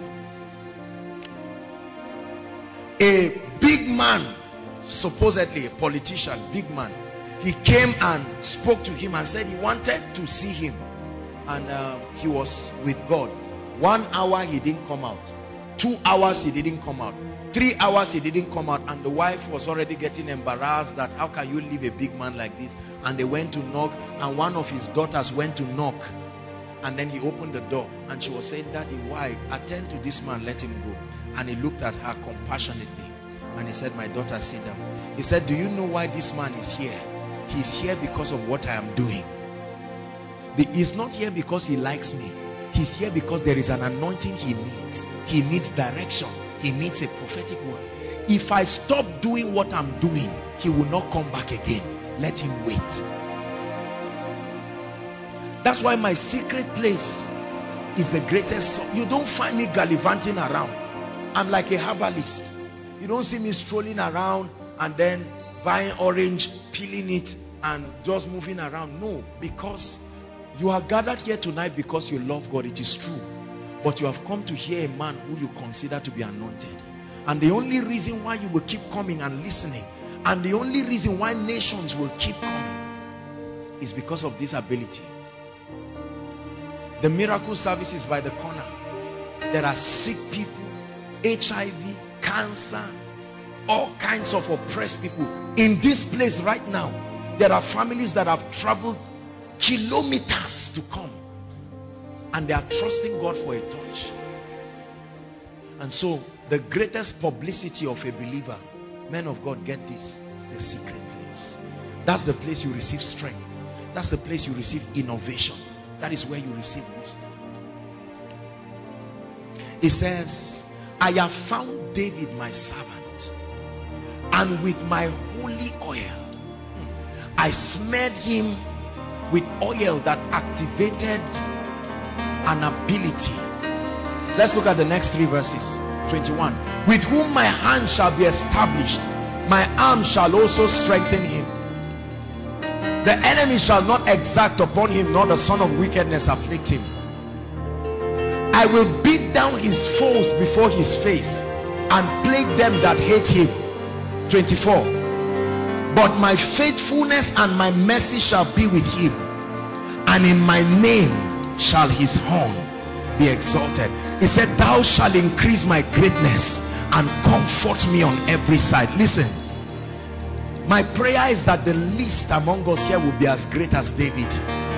A big man, supposedly a politician, big man, he came and spoke to him and said he wanted to see him, and uh, he was with God. One hour he didn't come out, two hours he didn't come out, three hours he didn't come out, and the wife was already getting embarrassed that how can you leave a big man like this? And they went to knock, and one of his daughters went to knock, and then he opened the door, and she was saying, Daddy, why? Attend to this man, let him go. And he looked at her compassionately and he said, my daughter, sit down. He said, do you know why this man is here? He's here because of what I am doing. He's not here because he likes me. He's here because there is an anointing he needs. He needs direction. He needs a prophetic word. If I stop doing what I'm doing, he will not come back again. Let him wait. That's why my secret place is the greatest. You don't find me gallivanting around. I'm like a herbalist. You don't see me strolling around and then buying orange, peeling it and just moving around. No, because you are gathered here tonight because you love God. It is true. But you have come to hear a man who you consider to be anointed. And the only reason why you will keep coming and listening, and the only reason why nations will keep coming, is because of this ability. The miracle services by the corner. There are sick people, H I V, cancer, all kinds of oppressed people. In this place right now, there are families that have traveled kilometers to come, and they are trusting God for a touch. And so the greatest publicity of a believer, men of God, get this, is the secret place. That's the place you receive strength. That's the place you receive innovation. That is where you receive wisdom. It says, I have found David my servant, and with my holy oil I smeared him with oil that activated an ability. Let's look at the next three verses. Twenty-one. With whom my hand shall be established, my arm shall also strengthen him. The enemy shall not exact upon him, nor the son of wickedness afflict him. I will beat down his foes before his face and plague them that hate him. Twenty-four. But my faithfulness and my mercy shall be with him, and in my name shall his horn be exalted. He said, thou shalt increase my greatness and comfort me on every side. Listen, my prayer is that the least among us here will be as great as David.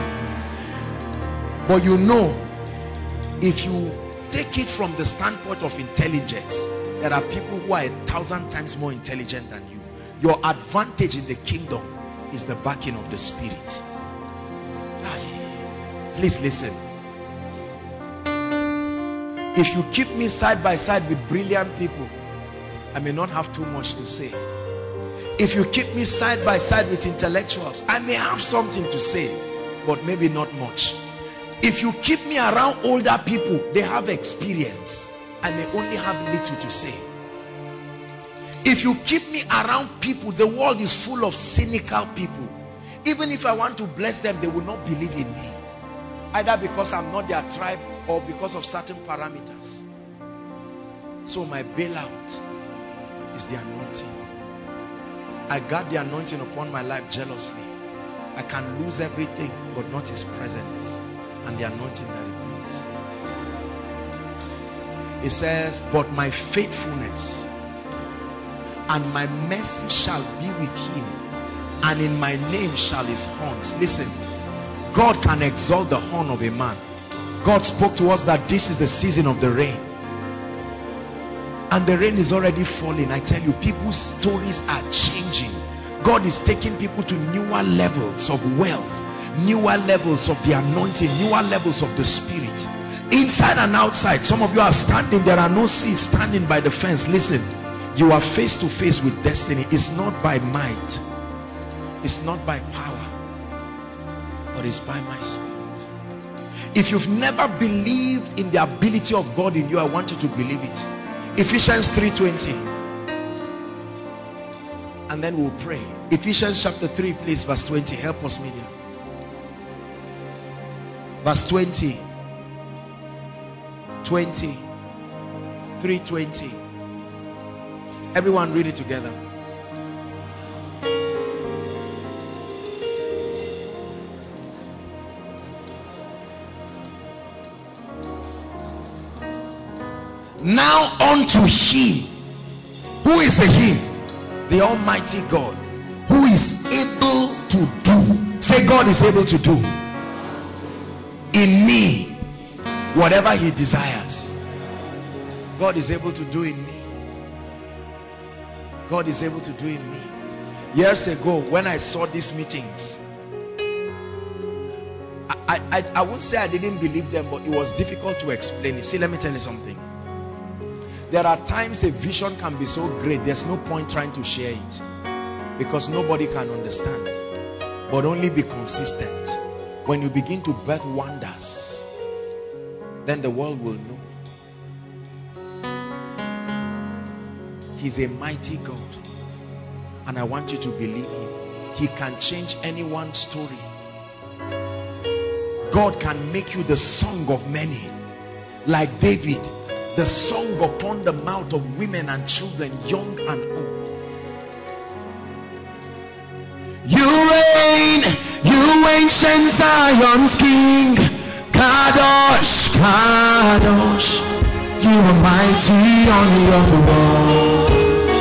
But you know, if you take it from the standpoint of intelligence, there are people who are a thousand times more intelligent than you. Your advantage in the kingdom is the backing of the Spirit. Please listen. If you keep me side by side with brilliant people, I may not have too much to say. If you keep me side by side with intellectuals, I may have something to say, but maybe not much. If you keep me around older people, they have experience, I may only have little to say. If you keep me around people, the world is full of cynical people. Even if I want to bless them, they will not believe in me, either because I'm not their tribe or because of certain parameters. So my bailout is the anointing. I guard the anointing upon my life jealously. I can lose everything, but not his presence and the anointing that it brings. It says, but my faithfulness and my mercy shall be with him, and in my name shall his horns. Listen, God can exalt the horn of a man. God spoke to us that this is the season of the rain, and the rain is already falling. I tell you, people's stories are changing. God is taking people to newer levels of wealth, newer levels of the anointing, newer levels of the Spirit, inside and outside. Some of you are standing, there are no seats, standing by the fence. Listen, you are face to face with destiny. It's not by might, it's not by power, but it's by my Spirit. If you've never believed in the ability of God in you, I want you to believe it. Ephesians three twenty, and then we'll pray. Ephesians chapter three, please, verse twenty. Help us, media. Verse twenty. twenty. three twenty. Everyone read it together. Now unto him. Who is the him? The Almighty God, who is able to do. Say, God is able to do in me whatever he desires. God is able to do in me. God is able to do in me. Years ago, when I saw these meetings, I, I, I won't say I didn't believe them, but it was difficult to explain it. See, let me tell you something. There are times a vision can be so great, there's no point trying to share it, because nobody can understand. But only be consistent. When you begin to birth wonders, then the world will know. He's a mighty God, and I want you to believe him. He can change anyone's story. God can make you the song of many, like David, the song upon the mouth of women and children, young and old. You reign, you ancient Zion's King, Kadosh, Kadosh, you are mighty on your throne.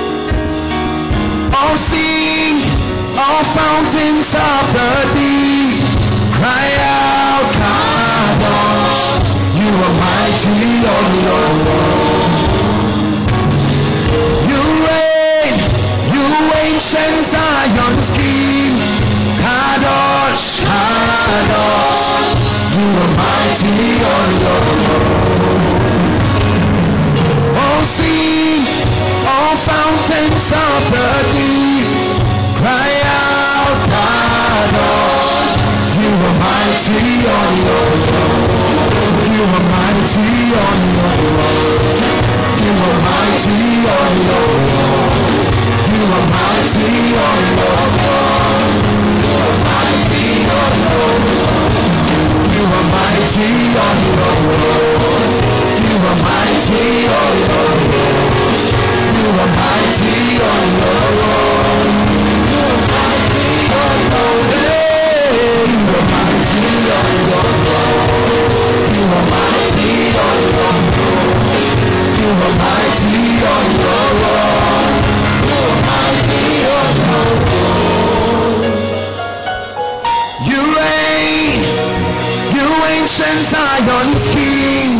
Oh, sing, all fountains of the deep, cry out, Kadosh, you are mighty on your throne. You reign, you ancient Zion's King, Kadosh, Kadosh, you are mighty on your throne. Oh, sing, all fountains of the deep, cry out, Kadosh, you are mighty on your throne. You are mighty on your throne. You are mighty on your throne. You are mighty on your throne. You are mighty on your throne. You are mighty on your throne. You are mighty on your throne. You are mighty on your throne. You are mighty on your throne. You are mighty on your throne. You are mighty on your throne. You are mighty on your throne. You are mighty on your throne. You reign, you ancient Zion's King,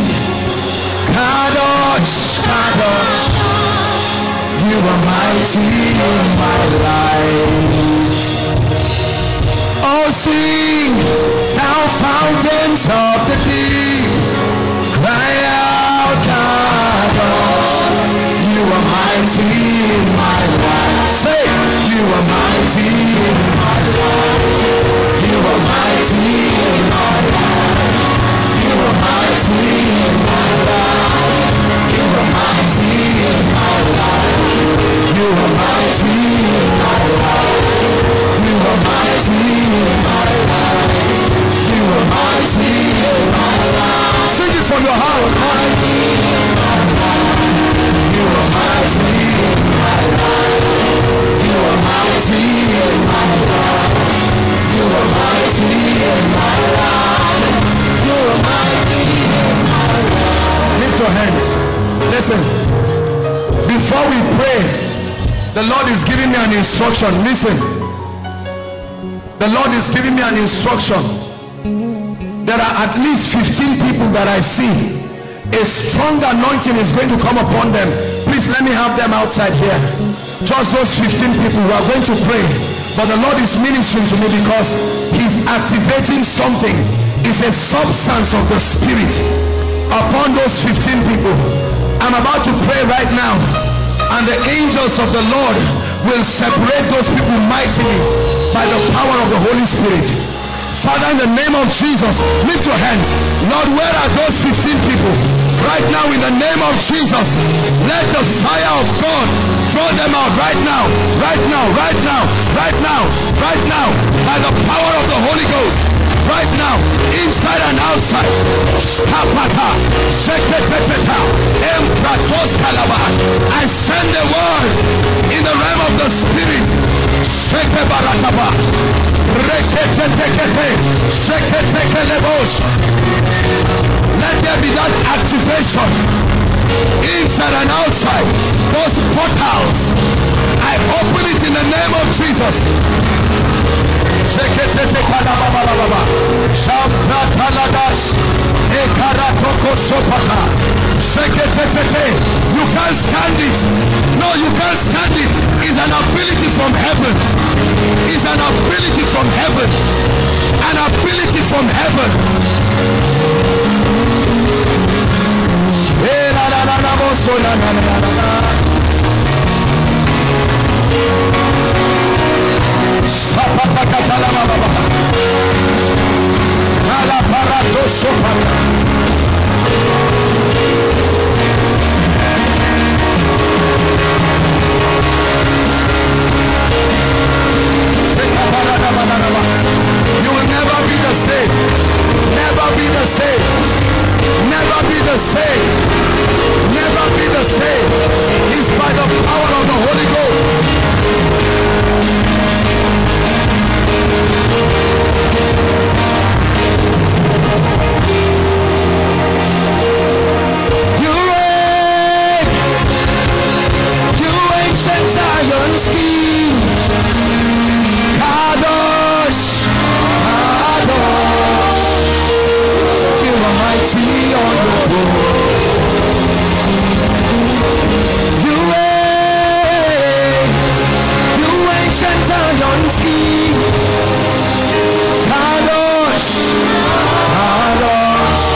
Kadosh, Kadosh, you are mighty in my life. Oh, sing, thou fountains of the deep, cry out, Kadosh, you are mighty in my life. Say, you are mighty in my life. You are mighty in my life. You are mighty in my life. You are mighty in my life. You are mighty in my life. You are mighty in my life. You are mighty in my life. Sing it from your heart. Mighty in my life. You are mighty in my life. You are mighty in my life. You are mighty in my life. You are mighty in my life. Lift your hands. Listen. Before we pray, the Lord is giving me an instruction. Listen. The Lord is giving me an instruction. There are at least fifteen people that I see. A strong anointing is going to come upon them. Please let me have them outside here. Just those fifteen people. We are going to pray. But the Lord is ministering to me because he's activating something. It's a substance of the Spirit upon those fifteen people. I'm about to pray right now, and the angels of the Lord will separate those people mightily by the power of the Holy Spirit. Father, in the name of Jesus, lift your hands. Lord, where are those fifteen people? Right now, in the name of Jesus, let the fire of God draw them out right now, right now, right now, right now, right now, by the power of the Holy Ghost. right now, inside and outside. Shapata, sheketeteta, empratos kalaba. I send the word in the realm of the spirit. Shekebarataba, reketetekete, sheketekelebosh. Let there be that activation inside and outside. Those portals, I open it in the name of Jesus. You can't stand it. No, you can't stand it. It's an ability from heaven. It's an ability from heaven. An ability from heaven. Sapata katala baba. Ala parato sopata. You will never be the same. Never be the same. Never be the same. Never be the same. It's by the power of the Holy Ghost. You reign. You ancient Zion's King. Kadosh, Kadosh. You are mighty on the throne. You reign. You ancient Zion's King. Kadosh, Kadosh.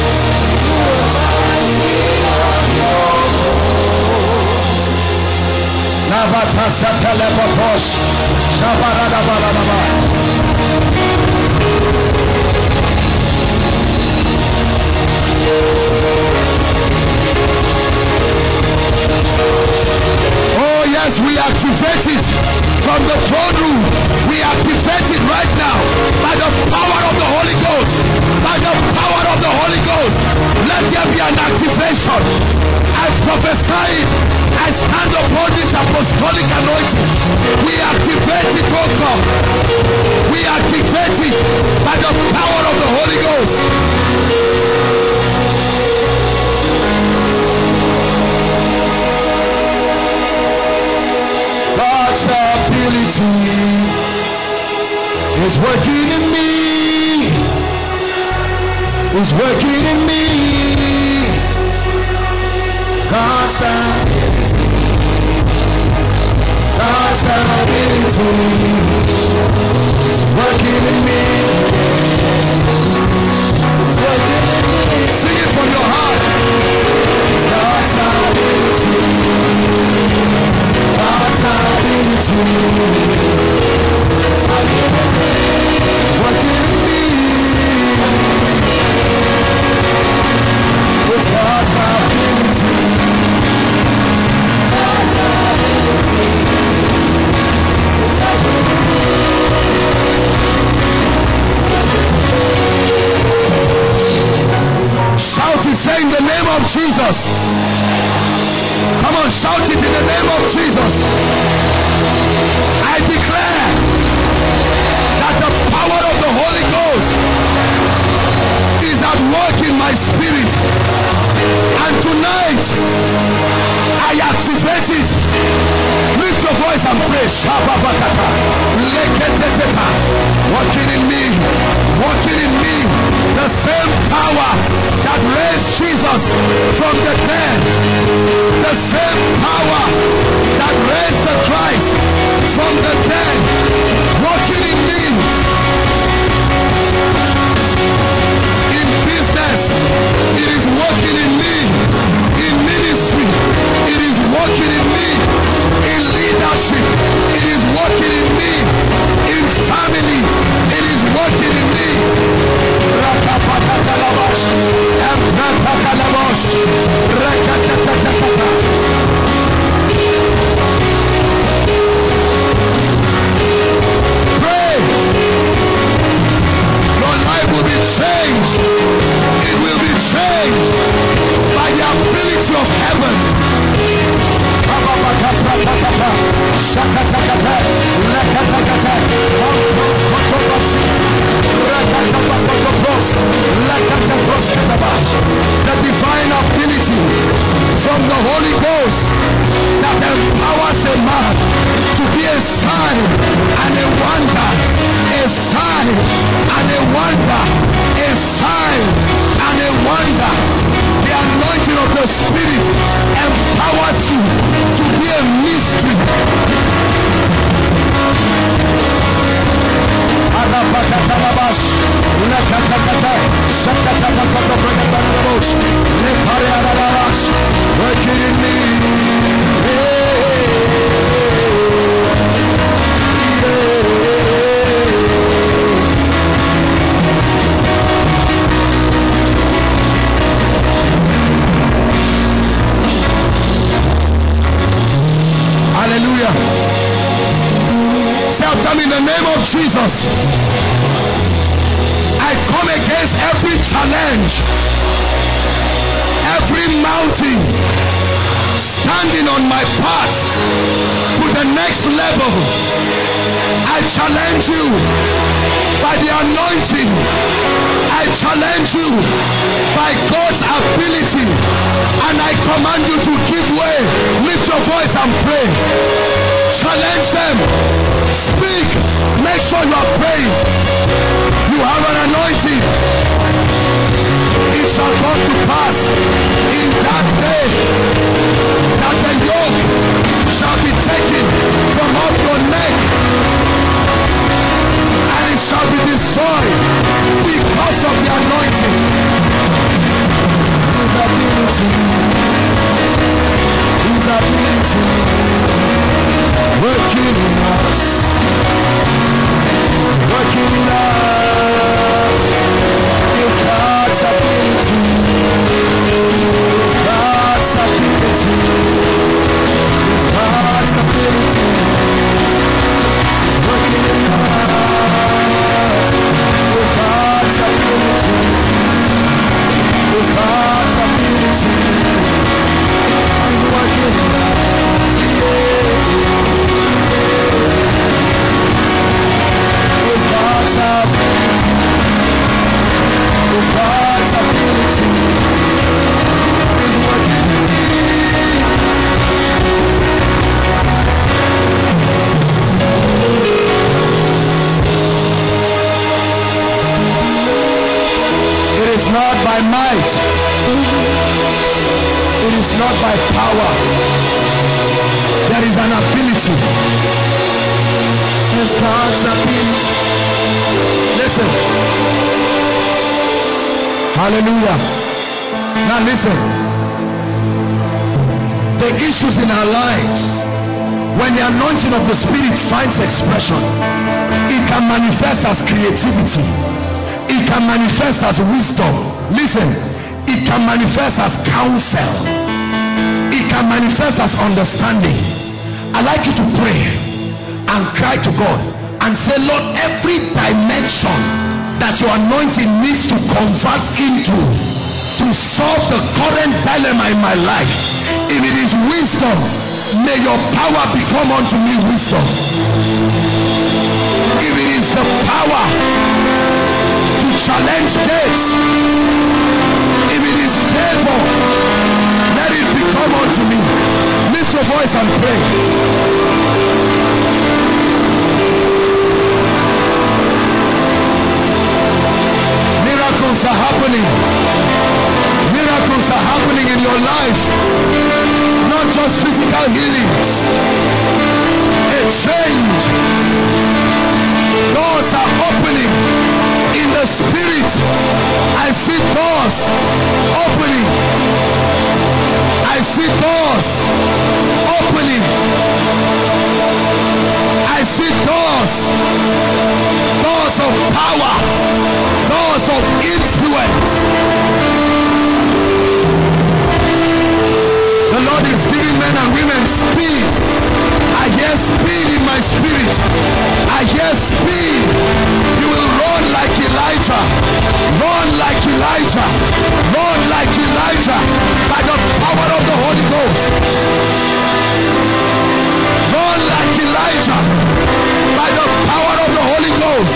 Navata Satelepotosh, Shabaradabalaba. Oh yes, we activate it from the throne room. We activate it right now by the power of the Holy Ghost. By the power of the Holy Ghost. Let there be an activation. I prophesy it. I stand upon this apostolic anointing. We activate it, oh God. We activate it by the power of the Holy Ghost. God's ability is working in me. Is working in me. God's ability. God's ability is working in me. It's working in me. Sing it from your heart. It's God's ability. God's ability. It's working in me. Working in me. It's God's ability. God's ability. Shout it, say in the name of Jesus. Come on, shout it in the name of Jesus. I declare that the power of the Holy Ghost is at work in my spirit. And tonight, I activate it. Lift your voice and pray. Shababakata. Leketeteta. Working in me. Working in me. The same power that raised Jesus from the dead. The same power that raised the Christ from the dead. Working in me. In business, it is working in me. In ministry, it is working in me. In leadership, it is working in me. In family, it is working in me. Rakapakatalabash, Empratakalabash, Rakatatatata. Pray. Your the name of Jesus, I come against every challenge, every mountain standing on my path to the next level. I challenge you by the anointing. I challenge you by God's ability, and I command you to give way. Lift your voice and pray. Challenge them. Speak. Make sure you are praying. You have an anointing. It shall come to pass in that day that the yoke shall be taken from off your neck, and it shall be destroyed because of the anointing. His ability, His ability, working in us, working in us. His God's ability, His God's ability, His God's ability is working in us. His God's ability, His God's ability is working in us. His God's ability, His God's ability is working in me. It is not by might, it is not by power. There is an ability. There's God's ability. Listen. Hallelujah. Now listen. The issues in our lives, when the anointing of the Spirit finds expression, it can manifest as creativity. It can manifest as wisdom. Listen, it can manifest as counsel. It can manifest as understanding. I'd like you to pray and cry to God and say, Lord, every dimension that your anointing needs to convert into to solve the current dilemma in my life, if it is wisdom, may your power become unto me wisdom. If it is the power to challenge gates, if it is favor, let it become unto me. Lift your voice and pray. Miracles are happening. Miracles are happening in your life. Not just physical healings. A change. Doors are opening in the spirit. I see doors opening. I see doors opening. I see doors. Doors of power. Doors of influence. The Lord is giving men and women speed. I hear speed in my spirit. I hear speed. You will run like Elijah. Run like Elijah. Run like Elijah by the power of the Holy Ghost. Run like Elijah by the power of the Holy Ghost.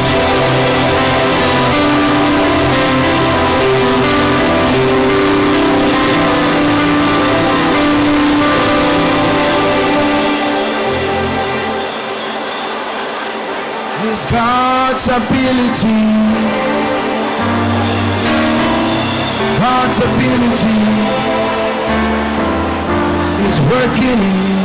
It's God's ability. God's ability is working in me.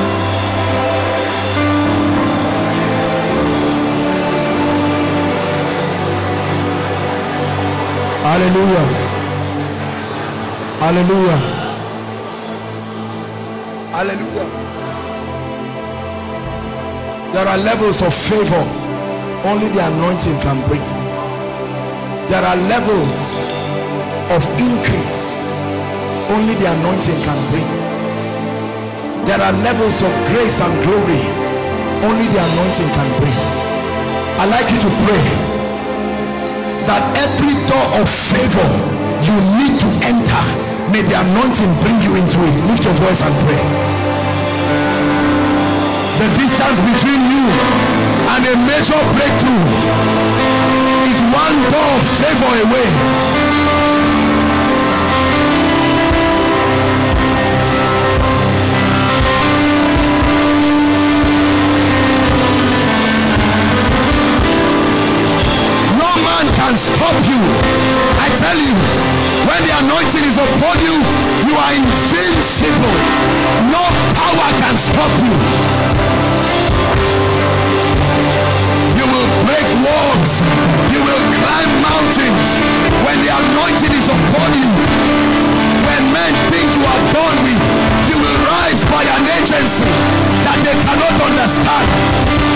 Hallelujah. Hallelujah. Hallelujah. There are levels of favor only the anointing can bring. There are levels of increase only the anointing can bring. There are levels of grace and glory only the anointing can bring. I'd like you to pray that every door of favor you need to enter, may the anointing bring you into it. Lift your voice and pray. The distance between you and a major breakthrough is one door of favor away. Can stop you. I tell you, when the anointing is upon you, you are invincible. No power can stop you. You will break walls. You will climb mountains. When the anointing is upon you, when men think you are done with, you will rise by an agency that they cannot understand.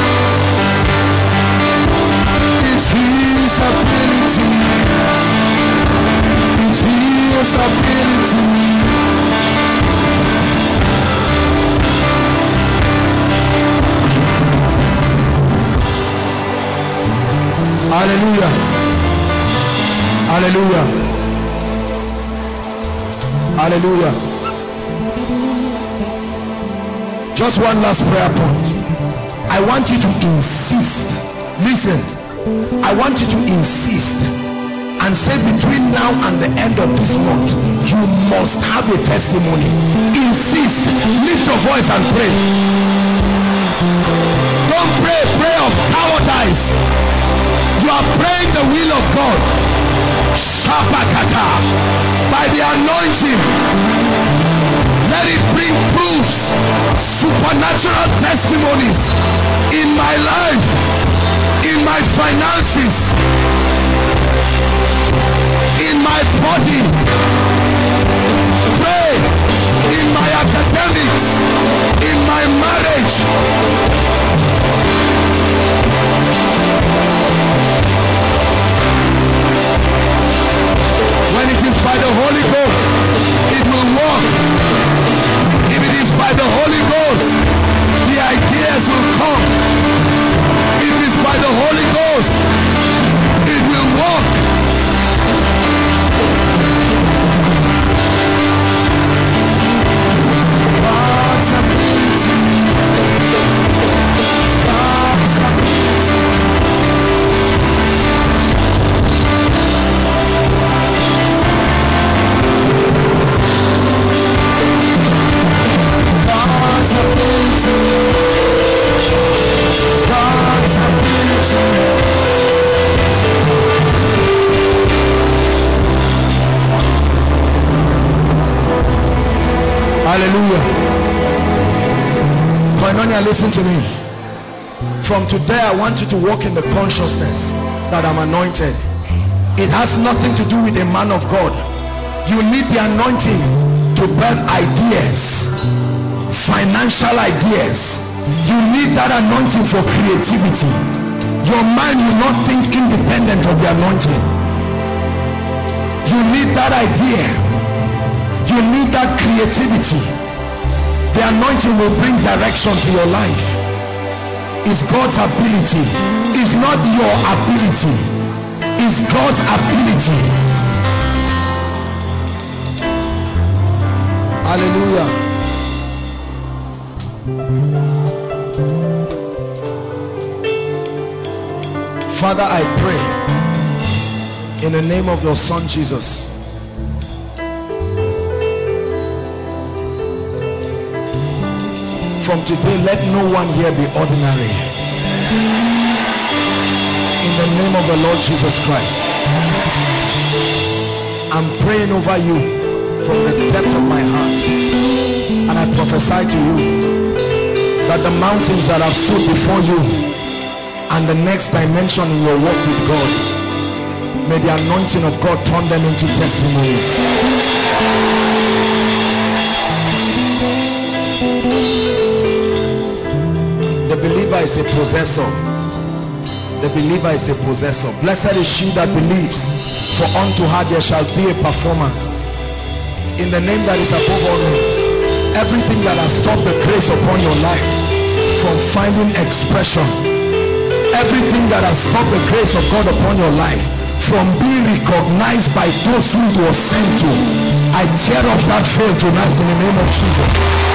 It's his ability. It's his ability. Hallelujah. Hallelujah. Hallelujah. Just one last prayer point. I want you to insist. Listen. I want you to insist and say, between now and the end of this month, you must have a testimony. Insist. Lift your voice and pray. Don't pray a prayer of cowardice. You are praying the will of God. Shabakata. By the anointing, let it bring proofs, supernatural testimonies in my life, in my finances, in my body. Pray in my academics, in my marriage. When it is by the Holy Ghost, it will work. If it is by the Holy Ghost, the ideas will come. If it is by the Holy Ghost, it will work. God's ability. God's ability. God's ability. God's ability. Hallelujah. Koinonia, listen to me. From today, I want you to walk in the consciousness that I'm anointed. It has nothing to do with a man of God. You need the anointing to birth ideas, financial ideas. You need that anointing for creativity. Your mind will not think independent of the anointing. You need that idea. You need that creativity. The anointing will bring direction to your life. It's God's ability. It's not your ability. It's God's ability. Hallelujah. Father, I pray in the name of your Son Jesus, from today, let no one here be ordinary. In the name of the Lord Jesus Christ, I'm praying over you from the depth of my heart, and I prophesy to you that the mountains that have stood before you and the next dimension in your walk with God, may the anointing of God turn them into testimonies. The believer is a possessor. The believer is a possessor. Blessed is she that believes, for unto her there shall be a performance. In the name that is above all names, everything that has stopped the grace upon your life from finding expression, Everything that has stopped the grace of God upon your life from being recognized by those who it was sent to, I tear off that veil tonight in the name of Jesus.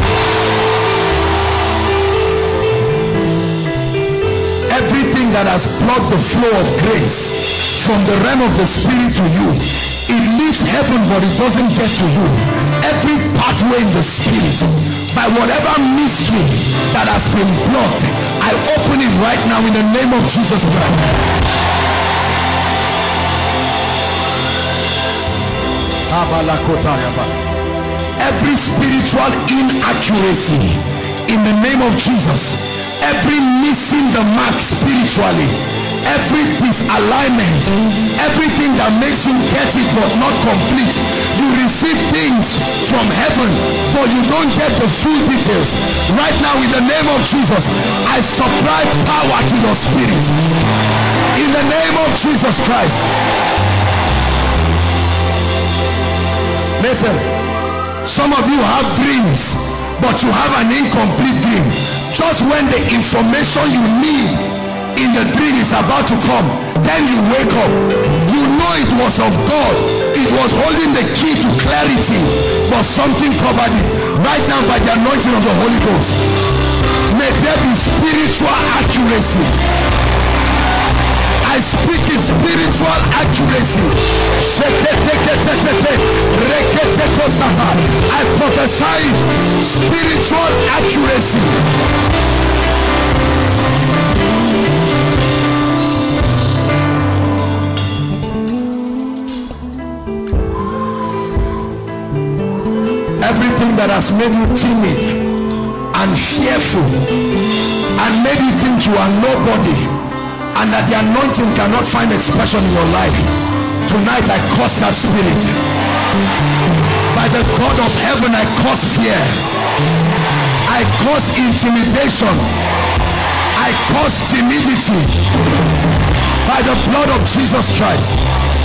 Everything that has blocked the flow of grace from the realm of the spirit to you, it leaves heaven but it doesn't get to you. Every pathway in the spirit, by whatever mystery that has been blocked, I open it right now in the name of Jesus Christ. Every spiritual inaccuracy in the name of Jesus, every missing the mark spiritually, every disalignment, everything that makes you get it but not complete. You receive things from heaven but you don't get the full details. Right now in the name of Jesus, I supply power to your spirit in the name of Jesus Christ. Listen, some of you have dreams but you have an incomplete dream. Just when the information you need in the dream is about to come, then you wake up, you know it was of God, it was holding the key to clarity, but something covered it. Right now, by the anointing of the Holy Ghost, may there be spiritual accuracy. I speak in spiritual accuracy. I prophesy spiritual accuracy. Everything that has made you timid and fearful and made you think you are nobody and that the anointing cannot find expression in your life, tonight I curse that spirit. By the God of heaven, I curse fear, I curse intimidation, I curse timidity by the blood of Jesus Christ.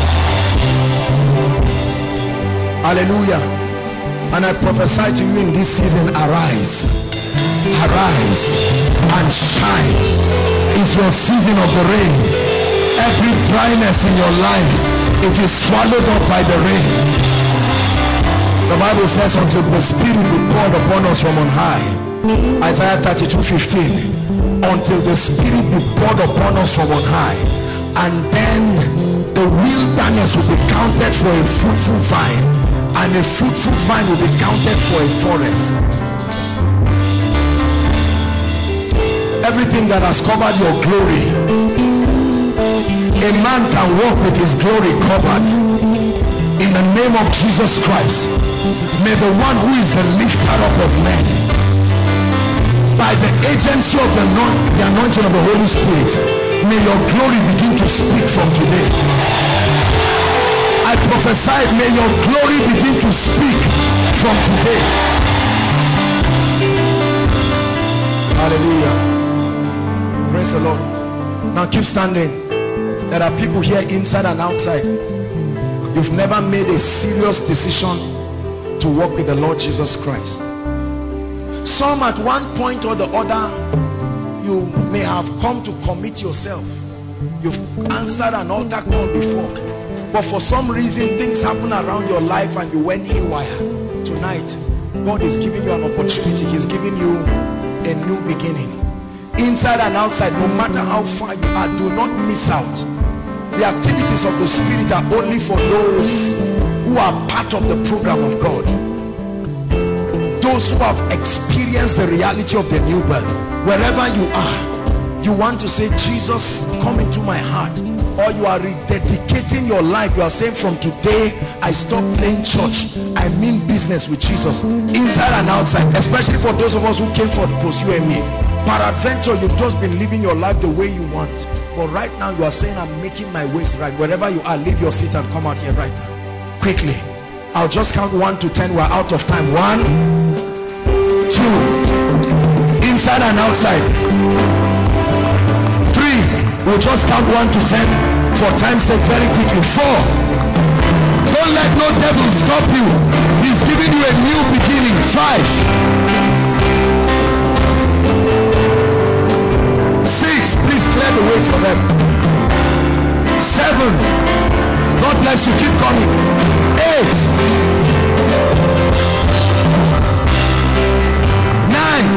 Hallelujah. And I prophesy to you in this season, arise, arise and shine. It's your season of the rain. Every dryness in your life, it is swallowed up by the rain. The Bible says, until the Spirit be poured upon us from on high. Isaiah thirty-two fifteen. Until the Spirit be poured upon us from on high, and then the wilderness will be counted for a fruitful vine, and a fruitful vine will be counted for a forest. Everything that has covered your glory, a man can walk with his glory covered. In the name of Jesus Christ, may the one who is the lifter up of men, by the agency of the, the anointing of the Holy Spirit, may your glory begin to speak from today. I prophesy, may your glory begin to speak from today. Hallelujah. Praise the Lord. Now keep standing. There are people here inside and outside. You've never made a serious decision to walk with the Lord Jesus Christ. Some at one point or the other, you may have come to commit yourself. You've answered an altar call before, but for some reason things happen around your life and you went haywire. Tonight, God is giving you an opportunity. He's giving you a new beginning. Inside and outside, no matter how far you are, do not miss out. The activities of the Spirit are only for those who are part of the program of God. Those who have experienced the reality of the new birth. Wherever you are, you want to say, Jesus, come into my heart. Or you are rededicating your life. You are saying, from today I stop playing church, I mean business with Jesus, inside and outside. Especially for those of us who came for post U M E. Peradventure, you've just been living your life the way you want, but right now you are saying, I'm making my ways right. Wherever you are, leave your seat and come out here right now. Quickly, I'll just count one to ten. We're out of time. One, two, inside and outside. Three, we'll just count one to ten for time's sake, very quickly. Four, don't let no devil stop you. He's giving you a new beginning. Five, six, please clear clear the way for them. Seven. God bless you. Keep coming. Eight. Nine.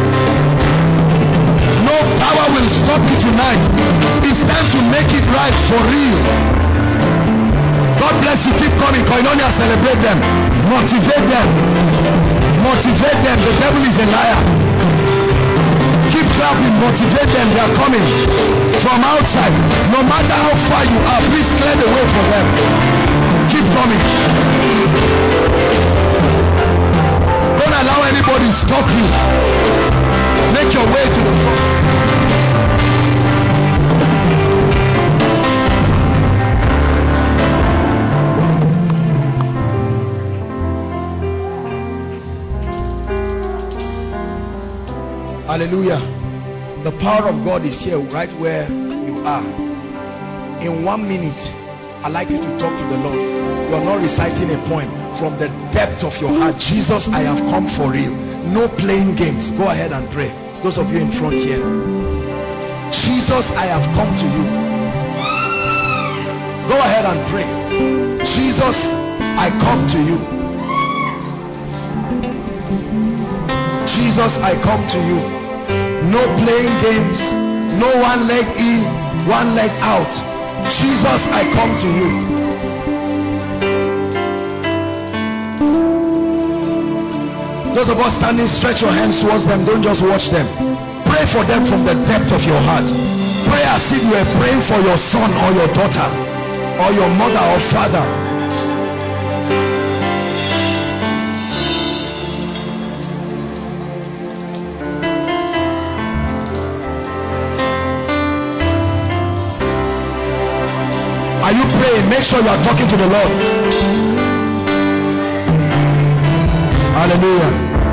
No power will stop you tonight. It's time to make it right for real. God bless you. Keep coming. Koinonia, celebrate them. Motivate them. Motivate them. The devil is a liar. Keep clapping. Motivate them. They are coming from outside. No matter how far you are, please clear the way for them. Keep coming. Don't allow anybody to stop you. Make your way to the front. Hallelujah. The power of God is here right where you are. In one minute, I'd like you to talk to the Lord. You are not reciting a poem. From the depth of your heart, Jesus, I have come for real. No playing games. Go ahead and pray. Those of you in front here. Jesus, I have come to you. Go ahead and pray. Jesus, I come to you. Jesus, I come to you. No playing games. No one leg in, one leg out. Jesus, I come to you. Those of us standing, stretch your hands towards them. Don't just watch them. Pray for them from the depth of your heart. Pray as if you are praying for your son or your daughter or your mother or father. Are you praying? Make sure you are talking to the Lord. Hallelujah.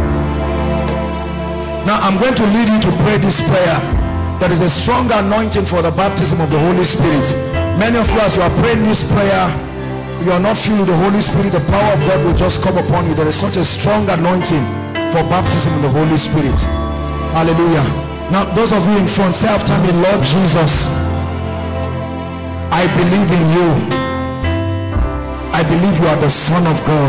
Now I'm going to lead you to pray this prayer. There is a strong anointing for the baptism of the Holy Spirit. Many of you, as you are praying this prayer, you are not filled with the Holy Spirit. The power of God will just come upon you. There is such a strong anointing for baptism in the Holy Spirit. Hallelujah. Now those of you in front, say after me, Lord Jesus, I believe in you. I believe you are the Son of God.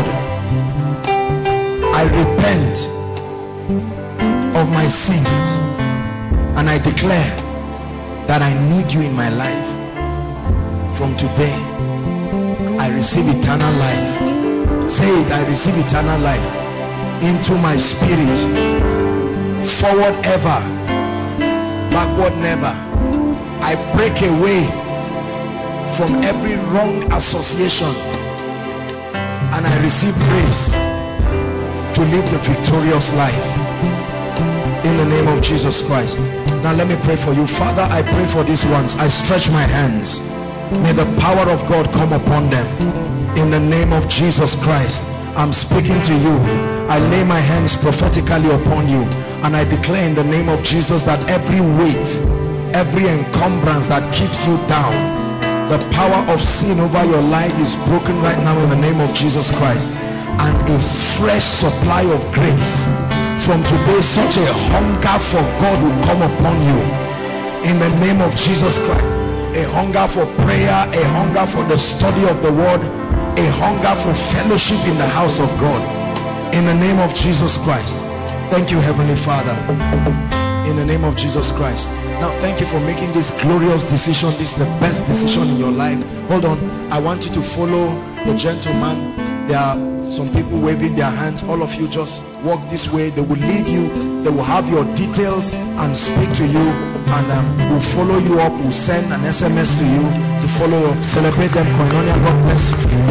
I repent of my sins and I declare that I need you in my life. From today, I receive eternal life. Say it, I receive eternal life into my spirit. Forward ever, backward never. I break away from every wrong association and I receive grace to live the victorious life in the name of Jesus Christ. Now let me pray for you. Father, I pray for these ones. I stretch my hands. May the power of God come upon them in the name of Jesus Christ. I'm speaking to you. I lay my hands prophetically upon you and I declare in the name of Jesus that every weight, every encumbrance that keeps you down, the power of sin over your life is broken right now in the name of Jesus Christ, and a fresh supply of grace from today. Such a hunger for God will come upon you in the name of Jesus Christ. A hunger for prayer, a hunger for the study of the word, a hunger for fellowship in the house of God in the name of Jesus Christ. Thank you, Heavenly Father, in the name of Jesus Christ. Now thank you for making this glorious decision. This is the best decision in your life. Hold on, I want you to follow the gentleman. There are some people waving their hands. All of you just walk this way. They will lead you, they will have your details and speak to you, and um, we'll follow you up. We'll send an S M S to you to follow up. Celebrate them. Koinonia, God bless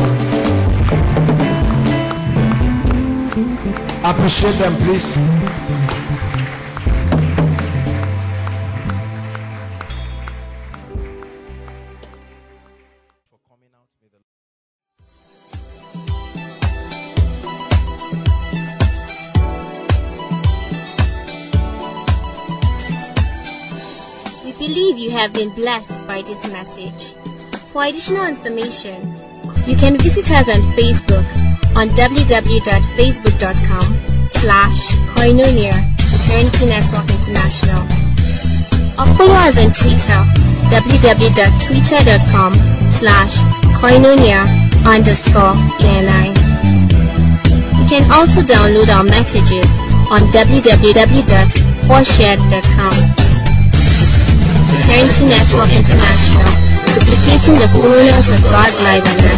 you. Appreciate them, please. Believe you have been blessed by this message. For additional information, you can visit us on Facebook on w w w dot facebook dot com slash Koinonia Eternity Network International. or follow us on Twitter, www.twitter.com slash koinonia underscore ENI. You can also download our messages on w w w dot foreshared dot com. Eternity Network International, duplicating the fullness of God's life on earth.